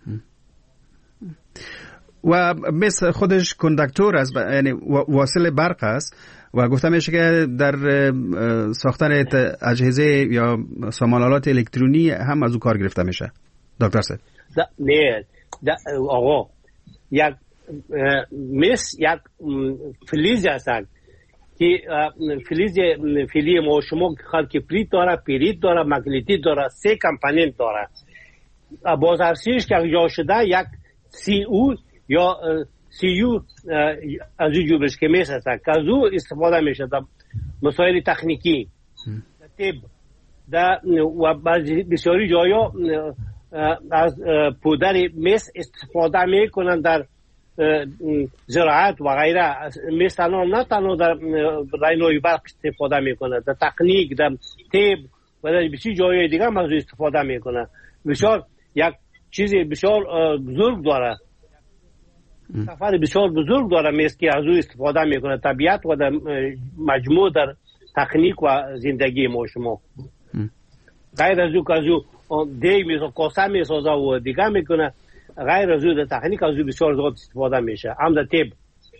و مس خودش کندکتور است، یعنی واصل برق است و گفته میشه که در ساختن اجهزه یا سامان‌آلات الکترونی هم از او کار گرفته میشه. دکتر صاحب نه آقا، یک مس یک فلز است که فلز فلی ما شما خلق پریت داره، پیریت داره، مگنتیت داره، سه کمپوننت داره. بازرسیش که جا شده یک سی او یا سی یو از او جوبش که میشه است که از او استفاده میشه در مسائل تکنیکی طب و بسیاری جایا از پودر مس استفاده میکنن در زراعت و غیره. مس تنها نه تنها در لاین‌های برق استفاده میکنه، در تکنیک، در طب و در بسیاری جای دیگه هم از او استفاده میکنه. بسیار یک چیز بسیار بزرگ داره، سفر بسیار بزرگ داره مس که از او استفاده میکنه طبیعت و در مجموع در تکنیک و زندگی ما شما. غیر از او که از او دیگ میسازه، کاسه میسازه و دیگه میکنه، غیر از او در تکنیک از او بسیار زیاد استفاده میشه، هم در طب.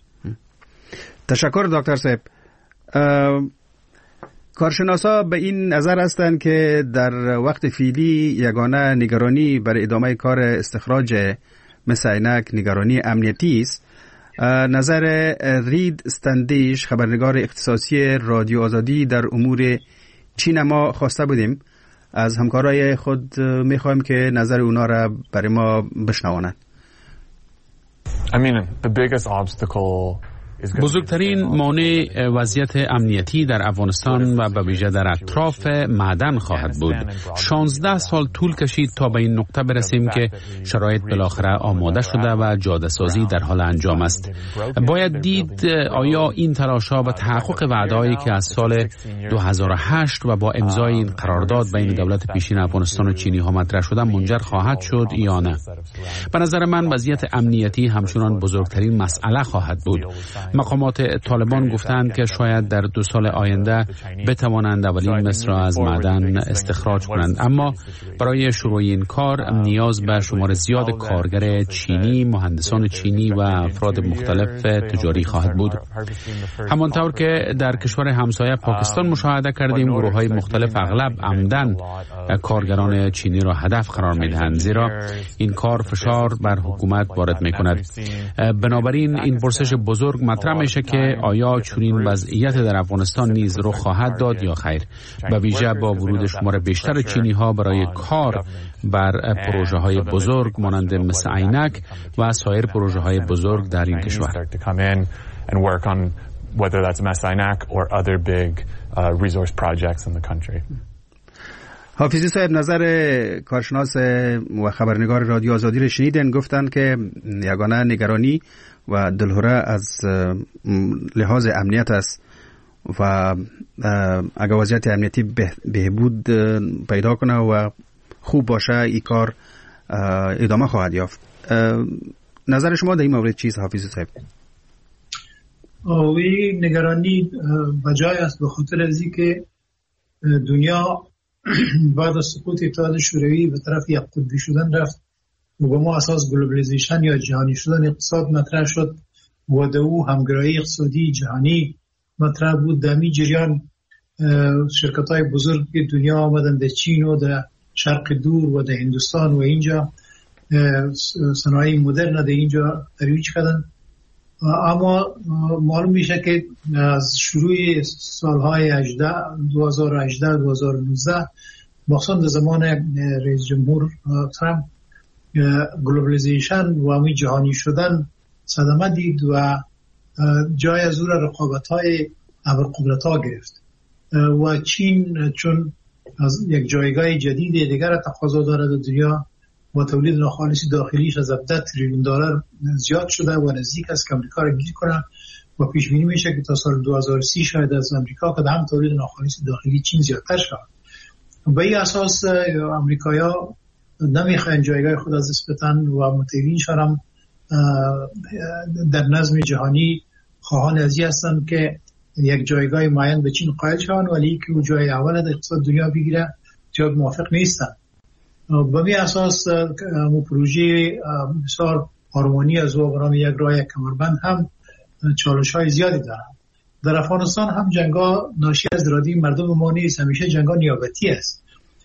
تشکر دکتر صاحب. کارشناسا به این نظر هستند که در وقت فعلی یگانه نگرانی برای ادامه کار استخراج مثل عینک نگرانی امنیتی است. نظر رید استندیش، خبرنگار اختصاصی رادیو آزادی در امور چین، ما خواسته بودیم از همکارای خود میخوایم که نظر اونا را برای ما بشنوانند. I mean, the biggest obstacle بزرگترین مانع وضعیت امنیتی در افغانستان و به ویژه در اطراف معدن خواهد بود. شانزده سال طول کشید تا به این نقطه برسیم که شرایط بالاخره آماده شده و جاده سازی در حال انجام است. باید دید آیا این تلاش‌ها و تحقق وعده‌ای که از سال دو هزار و هشت و با امضای این قرارداد بین دولت پیشین افغانستان و چینی ها مطرح شده منجر خواهد شد یا نه. به نظر من وضعیت امنیتی همچنان بزرگترین مسئله خواهد بود. مقامات طالبان گفتند که شاید در دو سال آینده بتوانند اولین مس را از معدن استخراج کنند، اما برای شروع این کار نیاز به شمار زیاد کارگر چینی، مهندسان چینی و افراد مختلف تجاری خواهد بود. همانطور که در کشور همسایه پاکستان مشاهده کردیم، گروه‌های مختلف اغلب عمدن کارگران چینی را هدف قرار می‌دهند، زیرا این کار فشار بر حکومت وارد می‌کند. بنابراین این پرسش بزرگ مطرح میشه که آیا چنین وضعیت در افغانستان نیز رخ خواهد داد یا خیر، به ویژه با ورود شمار بیشتر چینی ها برای کار بر پروژه های بزرگ مانند مثل عینک و سایر پروژه های بزرگ در این کشور. حافظی صاحب، نظر کارشناس و خبرنگار رادیو آزادی را شنیدن. گفتند که یگانه نگرانی و دلهره از لحاظ امنیت است و اگر وضعیت امنیتی بهبود پیدا کنه و خوب باشه این کار ادامه خواهد یافت. نظر شما در این مورد چیست حافظی صاحب؟ اوی نگرانی بجای است به خاطر از اینکه دنیا بعد از سقوط اتحاد شوروی به طرف یک قطبی شدن رفت و به ما اساس گلوبالیزیشن یا جهانی شدن اقتصاد مطرح شد و در او همگرایی اقتصادی جهانی مطرح بود. در می جریان شرکت های بزرگ دنیا آمدن در چین و در شرق دور و در هندوستان و اینجا صنایع مدرن در اینجا ترویج کردن. اما معلوم میشه که از شروع سالهای دو هزار و هجده دو هزار و نوزده مخصوصا در زمان رئیس جمهور ترامپ گلوبالیزیشن و همین جهانی شدن صدمه دید و جای از او را رقابت‌های ابرقدرت‌ها گرفت و چین چون از یک جایگاه جدید دیگر تقاضا دارد در دنیا و تولید ناخالص داخلیش از هفده تریلیون دلار زیاد شده و نزدیک است که امریکا را گیر کنه و پیش بینی میشه که تا سال دو هزار و سی شاید از امریکا که هم تولید ناخالص داخلی چین زیادتر شود. به این اساس امریکایی‌ها نمیخواین جایگاه خود از دست بدن و متحدینشان هم در نظم جهانی خواهان ازی هستند که یک جایگاه معین به چین قائل شوند ولی که او جای اول در اقتصاد دنیا بگیره زیاد موافق نیستند. به می اساس مو پروژه بسیار آرمانی از او برای یک راه کمربند هم چالش های زیادی دارند. در افغانستان هم جنگا ناشی از ارادی مردم ما نیست، همیشه جنگا نیابتی است.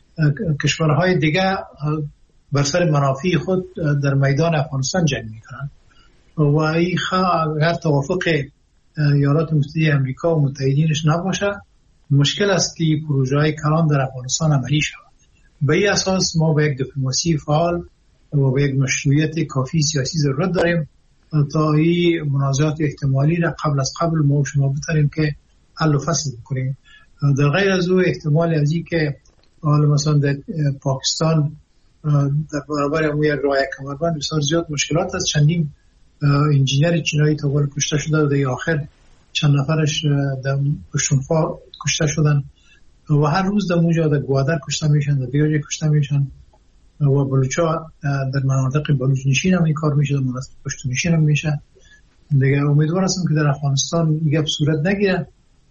کشورهای دیگه بر سر منافع خود در میدان افغانستان جنگ میکنند و این اگر توافق ایالات متحده امریکا و متحدینش نباشه مشکل است که پروژه های کلان در افغانستان عملی شود. به این اساس ما به یک دیپلماسی فعال و به یک مشروعیت کافی سیاسی ضرورت داریم تا این منازعات احتمالی را قبل از قبل ما شما بتریم که حل و فصل بکنیم. در غیر از او احتمال ازی که حالا مثلا در پاکستان در برابر امو یک راه کمربند بسیار زیاد مشکلات است. چندین انجینیر چینایی تا حال کشته شده و در آخر چند نفرش در پشتونخوا کشته شدن و هر روز در اونجا در گوادر کشته میشن، در دیگه کشته میشن و بلوچا در مناطق بلوچ نشین هم این کار میشه، در مناطق پشتون نشین هم میشه. دیگه امیدوار هستم که در افغانستان دیگه صورت نگیره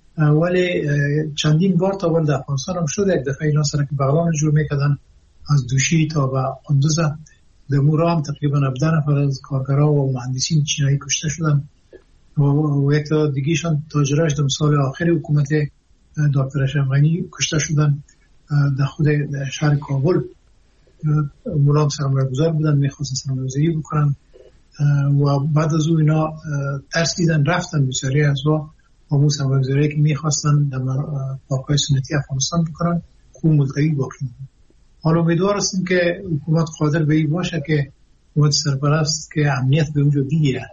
ولی چندین بار تا اول در افغانستان هم شده. یک دفعه اینا سرک بغلان جور میکردن از دوشی تا به قندوز در مورا هم تقریبا هفده نفر از کارگرها و مهندسین چینایی کشته شدن و, و یک تا دیگیشان تاجرش در سال آخر حکومت دکتر اشرف غنی کشته شدن در خود شهر کابل. مولام سرمایه‌گذار بودن میخواستن سرمایه‌گذاری بکنن و بعد از اون اینا ترس دیدن رفتن بسیاری از با همون سرمایه‌گذاری که میخواستن در پارک‌های سنتی افغانستان بکنن خوب ملتوی باقی موند. حالا امیدوار هستیم که حکومت قادر به این باشه که حکومت سرپرست که امنیت به اونجا بگیره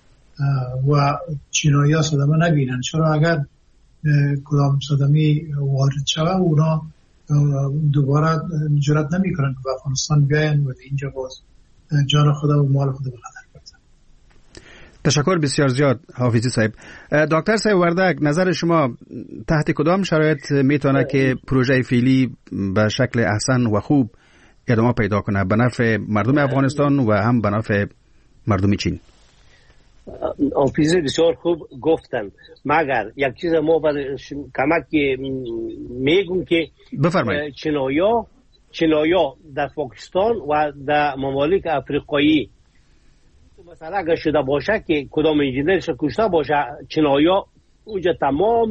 و چینایی‌ها صدمه نبینن. چرا اگر کدام صدمی وارد شوه اونا دوباره جرأت نمی‌کنن که به افغانستان بیاین و اینجا باز جان خدا و مال خدا به خطر بردن. تشکر بسیار زیاد حافظی صاحب. دکتر صاحب وردک، نظر شما تحت کدام شرایط میتونه که پروژه فعلی به شکل احسن و خوب ادامه پیدا کنه به نفع مردم افغانستان و هم به نفع مردم چین؟ آفیزه بسیار خوب گفتن، مگر یک چیز ما برای کمک میگم که چینایا چینایا در پاکستان و در ممالک افریقایی مثلا اگر شده باشه که کدام انجینرش کشته باشه چینایا اونجا تمام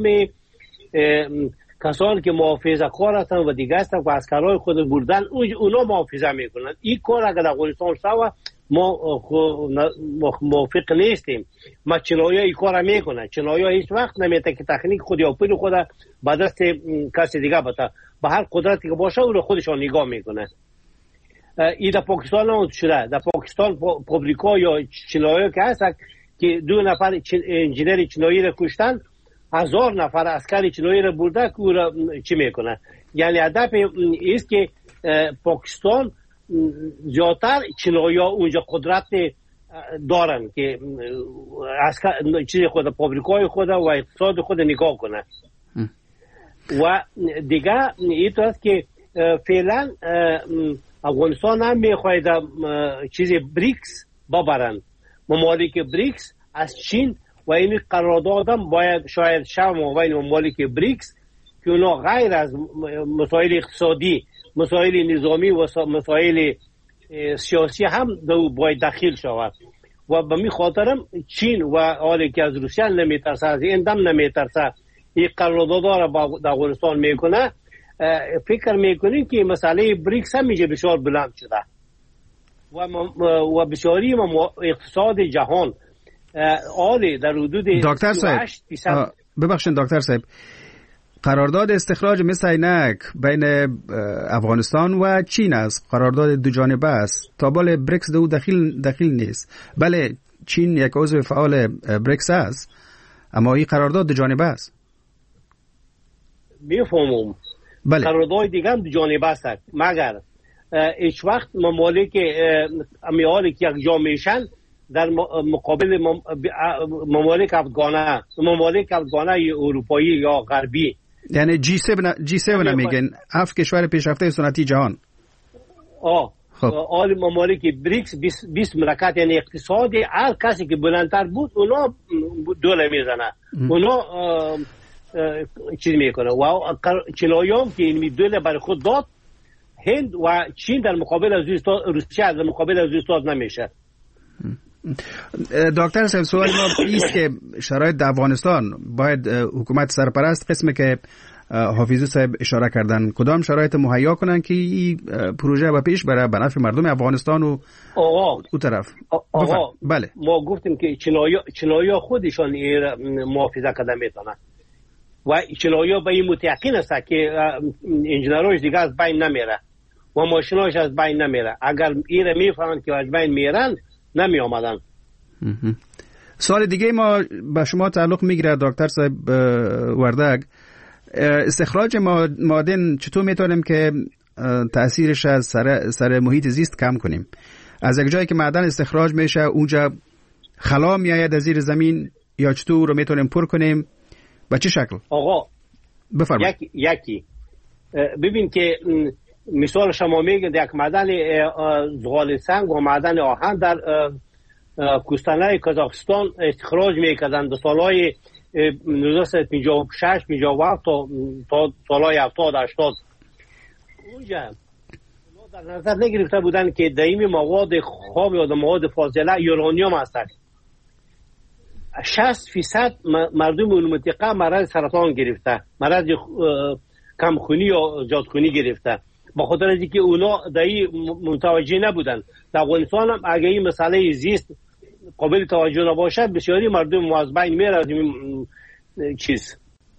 کسانی که محافظه کار هستن و دیگه هستن و عسکرهای خود بردن اونا محافظه میکنن. این کار اگر افغانستان شده ما موافق نیستیم. ما چینایا این کار میکنن. چینایا هیچ وقت نمیته که تکنیک خود یا پول خود به دست کسی دیگه بده، به هر قدرتی که باشه اون خودشان نگاه میکنه. این در پاکستان هم شده. در پاکستان پابلیکا یا چینایا که هست که دو نفر انجینر چینایی را کشتن، هزار نفر عسکر چینایی را برده که او را چی میکنه. یعنی هدف است که پاکستان زیادتر چینایا اونجا قدرت دارن که عسکر چیز خود پابلیکای خود و اقتصاد خود نگاه کنه. و دیگه این تو است که فعلا افغانستان هم میخواهد چیز بریکس ببرن. ممالک بریکس از چین و این قرارداد هم باید شاید شما بین ممالک بریکس که اونا غیر از مسائل اقتصادی، مسائل نظامی و مسائل سیاسی هم دو باید داخل شود و به می خاطرم چین و حالی که از روسیه نمیترسه، از این دم نمیترسه، این قرارداد را با افغانستان میکنه، فکر میکنین که مسئله بریکس هم میشه بسیار بلند شده و و بسیاری اقتصاد جهان حالی در حدود دکتر صاحب ببخشید دکتر صاحب، قرارداد استخراج مثل اینک بین افغانستان و چین است، قرارداد دو جانبه است، تا بال بریکس دو دخیل دخیل نیست. بله چین یک عضو فعال بریکس است اما این قرارداد دو جانبه است. میفهمم. بله. قرارداد دیگه هم دو جانبه است، مگر هیچ وقت ممالک امیالی که یک جا میشن در مقابل ممالک افغانه ممالک افغانه اروپایی یا غربی، یعنی جی سیون جی سیون میگن هفت کشور پیشرفته صنعتی جهان. آه خب آل ممالک بریکس بیست مملکت، یعنی اقتصاد هر کسی که بلندتر بود اونا دوله میزنه، اونا چیز میکنه و چلایام که این دوله برای خود داد، هند و چین در مقابل از روسیه در مقابل از استاد نمیشه. دکتر صاحب سوال ما ایست که شرایط در افغانستان باید حکومت سرپرست قسمی که حافظی صاحب اشاره کردن کدام شرایط مهیا کنن که این پروژه به پیش بره به نفع مردم افغانستان و آقا او طرف؟ آقا بله ما گفتیم که چینایا چینایا خودشان محافظه کردن میتونن و چینایا به این متیقن است که انجینراش دیگه از بین نمیره و ماشیناش از بین نمیره. اگر ایره میفهمن که از بین میرن نمی آمدن. سوال دیگه ما به شما تعلق میگیره دکتر صاحب وردگ، استخراج معادن چطور میتونیم که تأثیرش از سر, سر محیط زیست کم کنیم؟ از یک جایی که معدن استخراج میشه اونجا خلا میآید از زیر زمین یا چطور رو میتونیم پر کنیم؟ به چه شکل؟ آقا بفرمایید. یکی یکی ببین که مثال شما میگید یک معدن زغال سنگ و معدن آهن در کوستانه کازاخستان استخراج میکردن در سالهای نوزده پنجاه و شش پنجاه و هفت تا تا سالهای هفتاد هشتاد. اونجا در نظر نگرفته بودن که دائمی مواد خام یا مواد فاضله یورانیوم هستند. شصت درصد مردم اون منطقه مرض سرطان گرفته، مرض کمخونی یا زیادخونی گرفته، با خاطر از اینکه اونا دایی متوجه نبودن. در افغانستان هم اگه این مسئله زیست قابل توجه نباشه بسیاری مردم از بین میره، از این چیز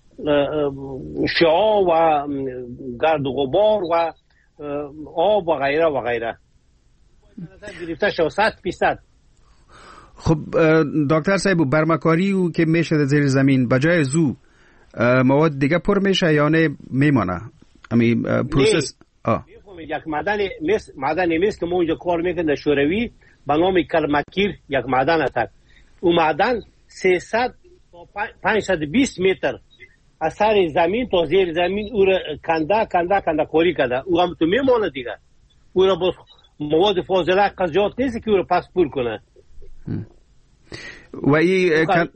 شعاع و گرد و غبار و آب و غیره و غیره گرفته شد صد درصد. خب دکتر صاحب برمکاری او که میشه زیر زمین بجای زو مواد دیگه پر میشه یا نه میمانه؟ امی پروسس آه یک معدن مس معدن مس که ما اونجا کار میکنیم در شوروی به نام کرمکیر یک معدن است. اون معدن سیصد تا پانصد و بیست متر از سر زمین تا زیر زمین او را کنده کنده کنده کاری کرده، او هم تو میمانه دیگه. او را با مواد فاضله قضیات نیست که او را پس پر کنه. و این کن...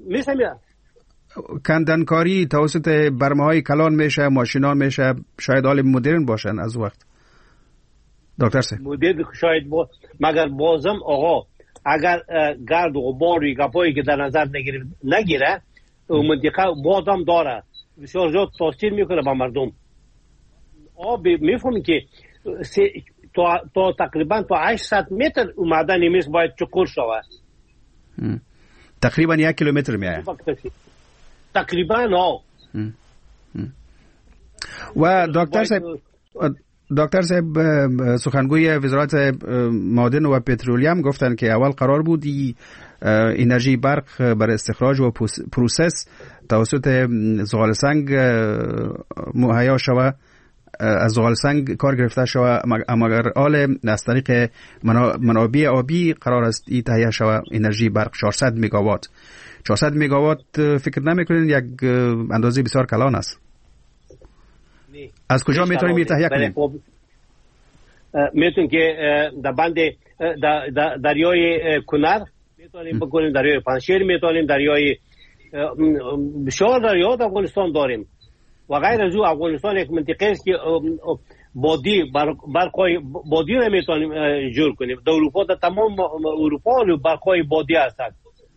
کندنکاری توسط برمه‌های کلان میشه، ماشینان میشه، شاید حال مدرن باشن از وقت دکتر صاحب مدرن شاید با... مگر بازم آقا اگر گرد و غبار و گپایی که در نظر نگیره نگیره اون منطقه بازم داره بسیار زیاد تاثیر میکنه با مردم. آب میفهمی که تا, تا تقریبا تا هشتصد متر اون معدن میس باید چکور شود، تقریبا یک کیلومتر میایه تقریبا. ها و دکتر صاحب دکتر صاحب سخنگوی وزارت معادن و پترولیم گفتن که اول قرار بود انرژی برق برای استخراج و پروسس توسط زغال سنگ مهیا شود، از زغال سنگ کار گرفته شود، اما اگر آل از طریق منابع آبی قرار است این تهیه شود انرژی برق چهارصد مگاوات. چهارصد مگاوات فکر نمیکنین یک اندازه بسیار کلان است؟ از کجا میتونیم این تهیه کنیم؟ میتونیم که در بند دریای کنر میتونیم بکنیم، دریای پنشیر میتونیم، دریای بسیار دریا در افغانستان داریم و غیر از او افغانستان یک منطقه است که بادی برقای بادی رو میتونیم جور کنیم. در اروپا در تمام اروپا برقای بادی هستند،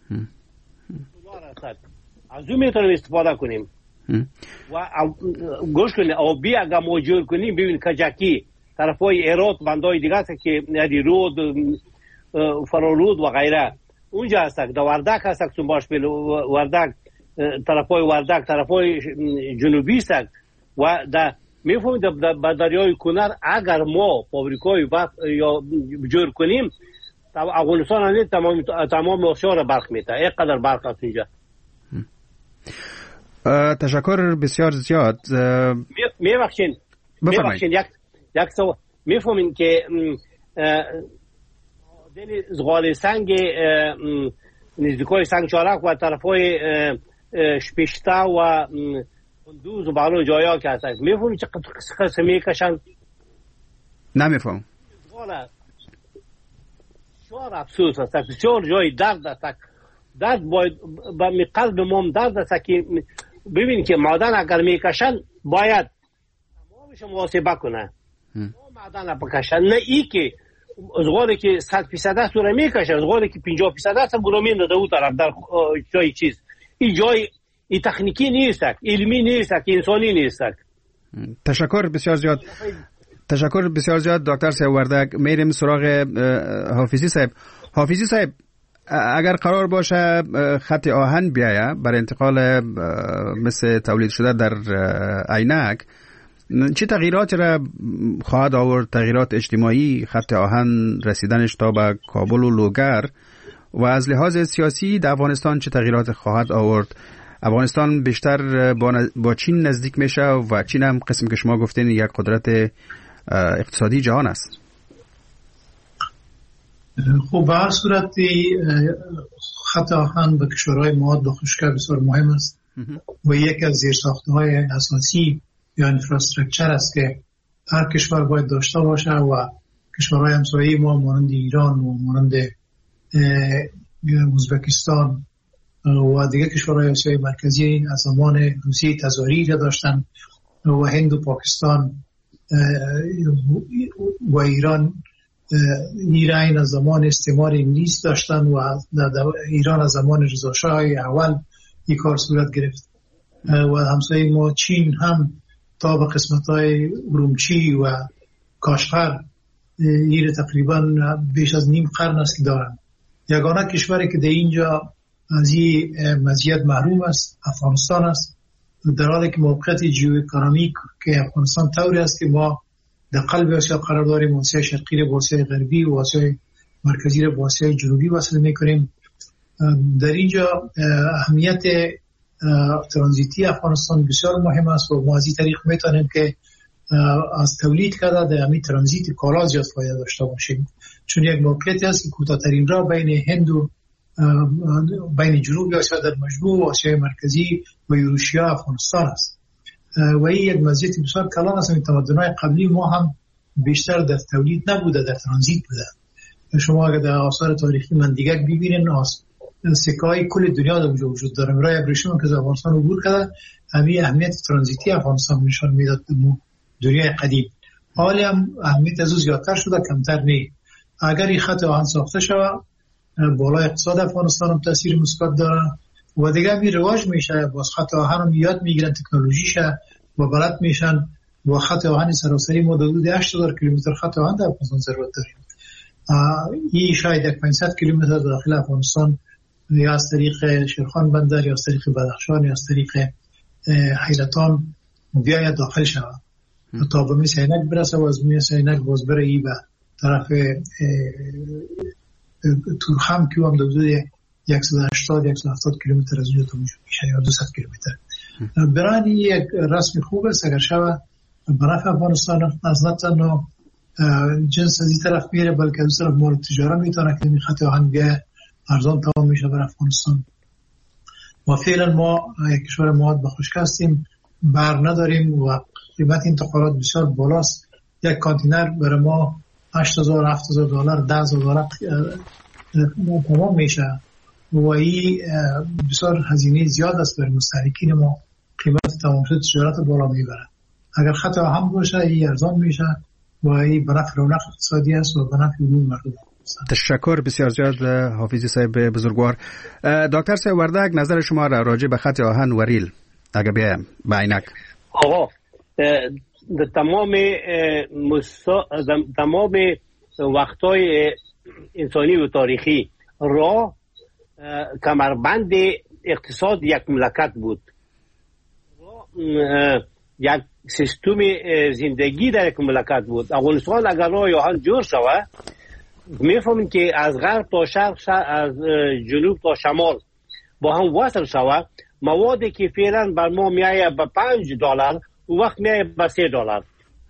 از او میتونیم استفاده کنیم. و گوش کنیم آبی اگر ما جور کنیم ببین کجکی طرفای ایرات بندای دیگه هست که یعنی رود فرارود و غیره اونجا هست. در وردک هست سنباش بیل وردک طرفای وردک طرفای جنوبی است و در میفهمید در دریای کنر اگر ما فابریکای یا جور کنیم افغانستان هم تمام تمام آشار برق میده. یک قدر برق هست اینجا. تشکر بسیار زیاد. میبخشین میبخشین یک یک سو میفهمین که دل زغال سنگ نزدیکای سنگ چارک و طرفای شپشته و دوز و بالو جایا که هست میفهمین چه قسم میکشن؟ نمیفهم. زغال شار افسوس است، بسیار جای درد است. درد باید با قلب ما درد است که ببین که معدن اگر میکشن باید تمامش محاسبه کنه. معدن بکشن، نه ای که زغالی که صد فیصد است رو میکشن، زغالی که پنجاه فیصد است برو میندازه اون طرف در جای چیز. این جای این تکنیکی نیست، علمی نیست، انسانی نیست. تشکر بسیار زیاد. تشکر بسیار زیاد دکتر صاحب وردک. میریم سراغ حافظی صاحب. حافظی صاحب اگر قرار باشه خط آهن بیایه برای انتقال مثل تولید شده در عینک، چه تغییرات را خواهد آورد؟ تغییرات اجتماعی خط آهن رسیدنش تا به کابل و لوگر، و از لحاظ سیاسی در افغانستان چه تغییرات خواهد آورد؟ افغانستان بیشتر با, نز... با چین نزدیک میشه و چین هم قسم که شما گفتین یک قدرت اقتصادی جهان است. خب به هر صورت خط آهن به کشورهای مواد خشک بسیار مهم است و یک از زیرساختهای اساسی یا انفراستراکچر است که هر کشور باید داشته باشه و کشورهای همسایه ما مانند ایران و مانند ازبکستان و دیگه کشورهای آسیای مرکزی از زمان روسیه تزاری را داشتن و هند و پاکستان و ایران ایران از زمان استعمار انگلیس داشتن و ایران از زمان رضا شاه اول این کار صورت گرفت و همسایه ما چین هم تا به قسمت‌های ارومچی و کاشغر این تقریبا بیش از نیم قرن است که دارن. یگانه کشوری که در اینجا از این مزیت محروم است افغانستان است، در حالی که موقعیت ژئواکونومیک که افغانستان طوری است که ما در قلب آسیا قرار داریم، آسیای شرقی را با آسیای غربی و آسیای مرکزی را با آسیای جنوبی وصل می‌کنیم. در اینجا اهمیت ترانزیتی افغانستان بسیار مهم است و ما از این طریق میتونیم که از تولید کرده در همین ترانزیت کالا زیاد فایده داشته باشیم، چون یک موقعیتی است که کوتاه‌ترین راه بین هند و بین جنوب آسیا در مجموع آسیای مرکزی و یوروشیا افغانستان است و این یک مزیت بسیار کلان است. این تمدن‌های قبلی ما هم بیشتر در تولید نبوده، در ترانزیت بوده. شما اگر در آثار تاریخی مندیگک ببینید سکه‌های کل دنیا در اونجا وجود داره. برای یک رژیم که از افغانستان عبور کرده همین اهمیت ترانزیتی افغانستان نشان میداد به دنیای قدیم. حالا هم اهمیت از او زیادتر شده، کمتر نه. اگر این خط آهن ساخته شود بالای اقتصاد افغانستان هم تاثیر مثبت داره و دیگه می رواج میشه. باز خط آهن هم یاد میگیرن تکنولوژیشه و بلد میشن و خط آهن سراسری ما حدود هشت هزار کیلومتر خط آهن در افغانستان ضرورت داریم. این شاید پانصد کیلومتر داخل افغانستان یا از طریق شیرخان بندر یا از طریق بدخشان یا از طریق حیرتان بیاید داخل شود تا به میس عینک برسه و از میس عینک باز بره ای به طرف تورخم که هم حدود صد و هشتاد صد و هفتاد کیلومتر از اونجا تا میشه یا دویست کیلومتر. برای یک رسم خوب است اگر شود برای افغانستان از نه تنها جنس از این طرف میره بلکه از طرف مال تجارت میتونه که این خط آهن بیه ارزان تمام میشه برای افغانستان. و فعلا ما یک کشور مواد به خشک هستیم، بر نداریم و قیمت انتقالات بسیار بالاست. یک کانتینر برای ما هشت هزار هفت هزار دلار ده هزار دلار تمام میشه و این بسیار هزینه زیاد است برای مستهلکین ما. قیمت تمام شد تجارت بالا میبره. اگر خط آهن باشه این ارزان میشه و این به نفع رونق اقتصادی است و به نفع عموم مردم. تشکر بسیار زیاد حافظی صاحب بزرگوار. دکتر صاحب وردک، نظر شما را راجع به خط آهن و ریل اگه بیایم به عینک. آقا در تمام مسا... تمام وقتای انسانی و تاریخی راه کمربند اقتصاد یک مملکت بود. یک سیستم زندگی در یک مملکت بود. افغانستان اگر راه آهن جور شود میفهمیم که از غرب تا شرق، از جنوب تا شمال با هم وصل شود، موادی که فعلا بر ما میایه به پنج دلار و وقت میایه به سه دلار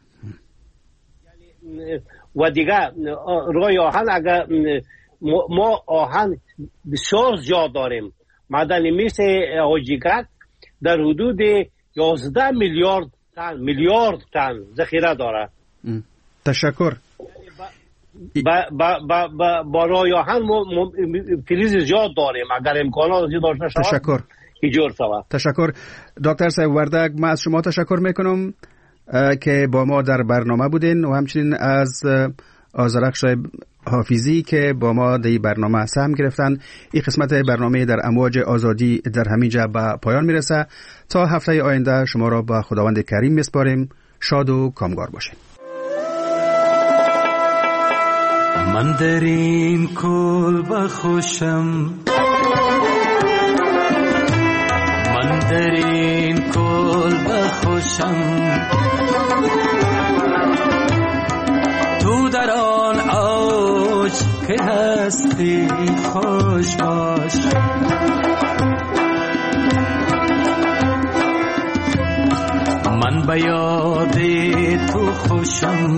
و دیگه راه آهن اگر ما آهن بسیار زیاد داریم، معدن مس آجیگرد در حدود یازده میلیارد تن میلیارد تن ذخیره داره. تشکر. با با با با با راه آهن فلز زیاد داریم، اگر امکانات زیاد داشته شود تشکر ایجور شود. تشکر دکتر صاحب وردک، ما از شما تشکر میکنم که با ما در برنامه بودین و همچنین از آذرخش صاحب حافظی که با ما در برنامه سهم گرفتن. این قسمت برنامه در امواج آزادی در همینجا به پایان میرسه. تا هفته آینده شما را به خداوند کریم میسپاریم. شاد و کامگار باشین. من در این کلبه خوشم، من در این کلبه خوشم، تو در آن اوج که هستی خوش باش. من به یاد تو خوشم،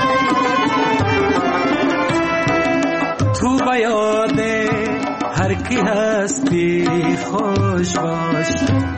تو به یاد هر کی هستی خوش باش.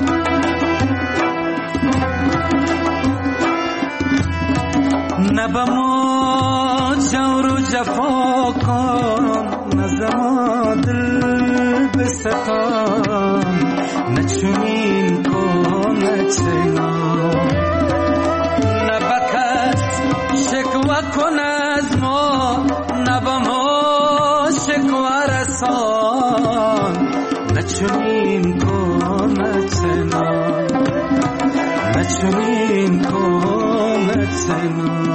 نه به ما جور و جفا کن، نه زما دل بستان، نه چنین کن نه چنان، نه به کس شکوه کن از ما، نه به ما شکوه رسان، نه چنین کن نه چنان، نه چنین کن نه چنان.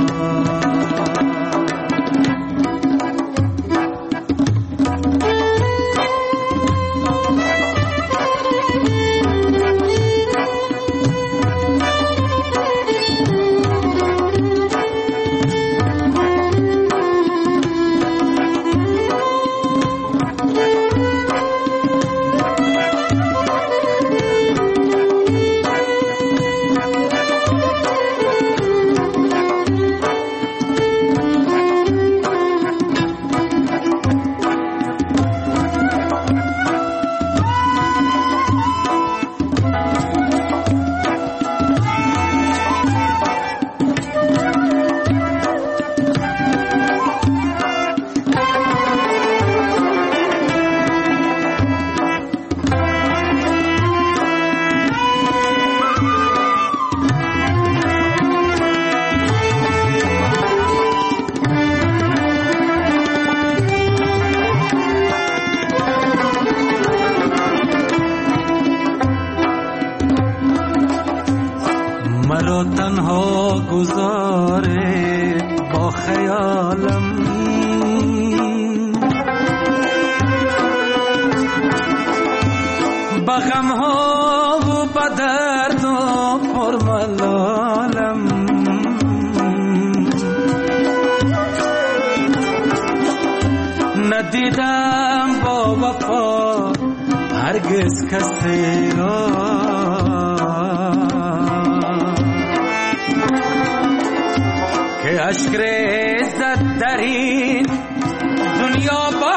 مرا تنها گذاره با خیالم، با غم ها و با درد و پرملالم. ندیدم با وفا هرگز کسی را که اشک ریزد در این دنیا به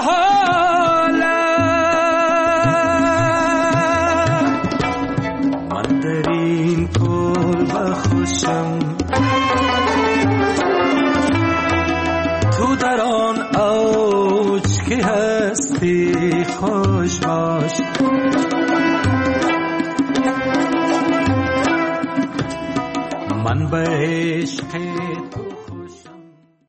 حالم. من در این کلبه خوشم، تو در آن اوج که هستی خوش باش. به عشق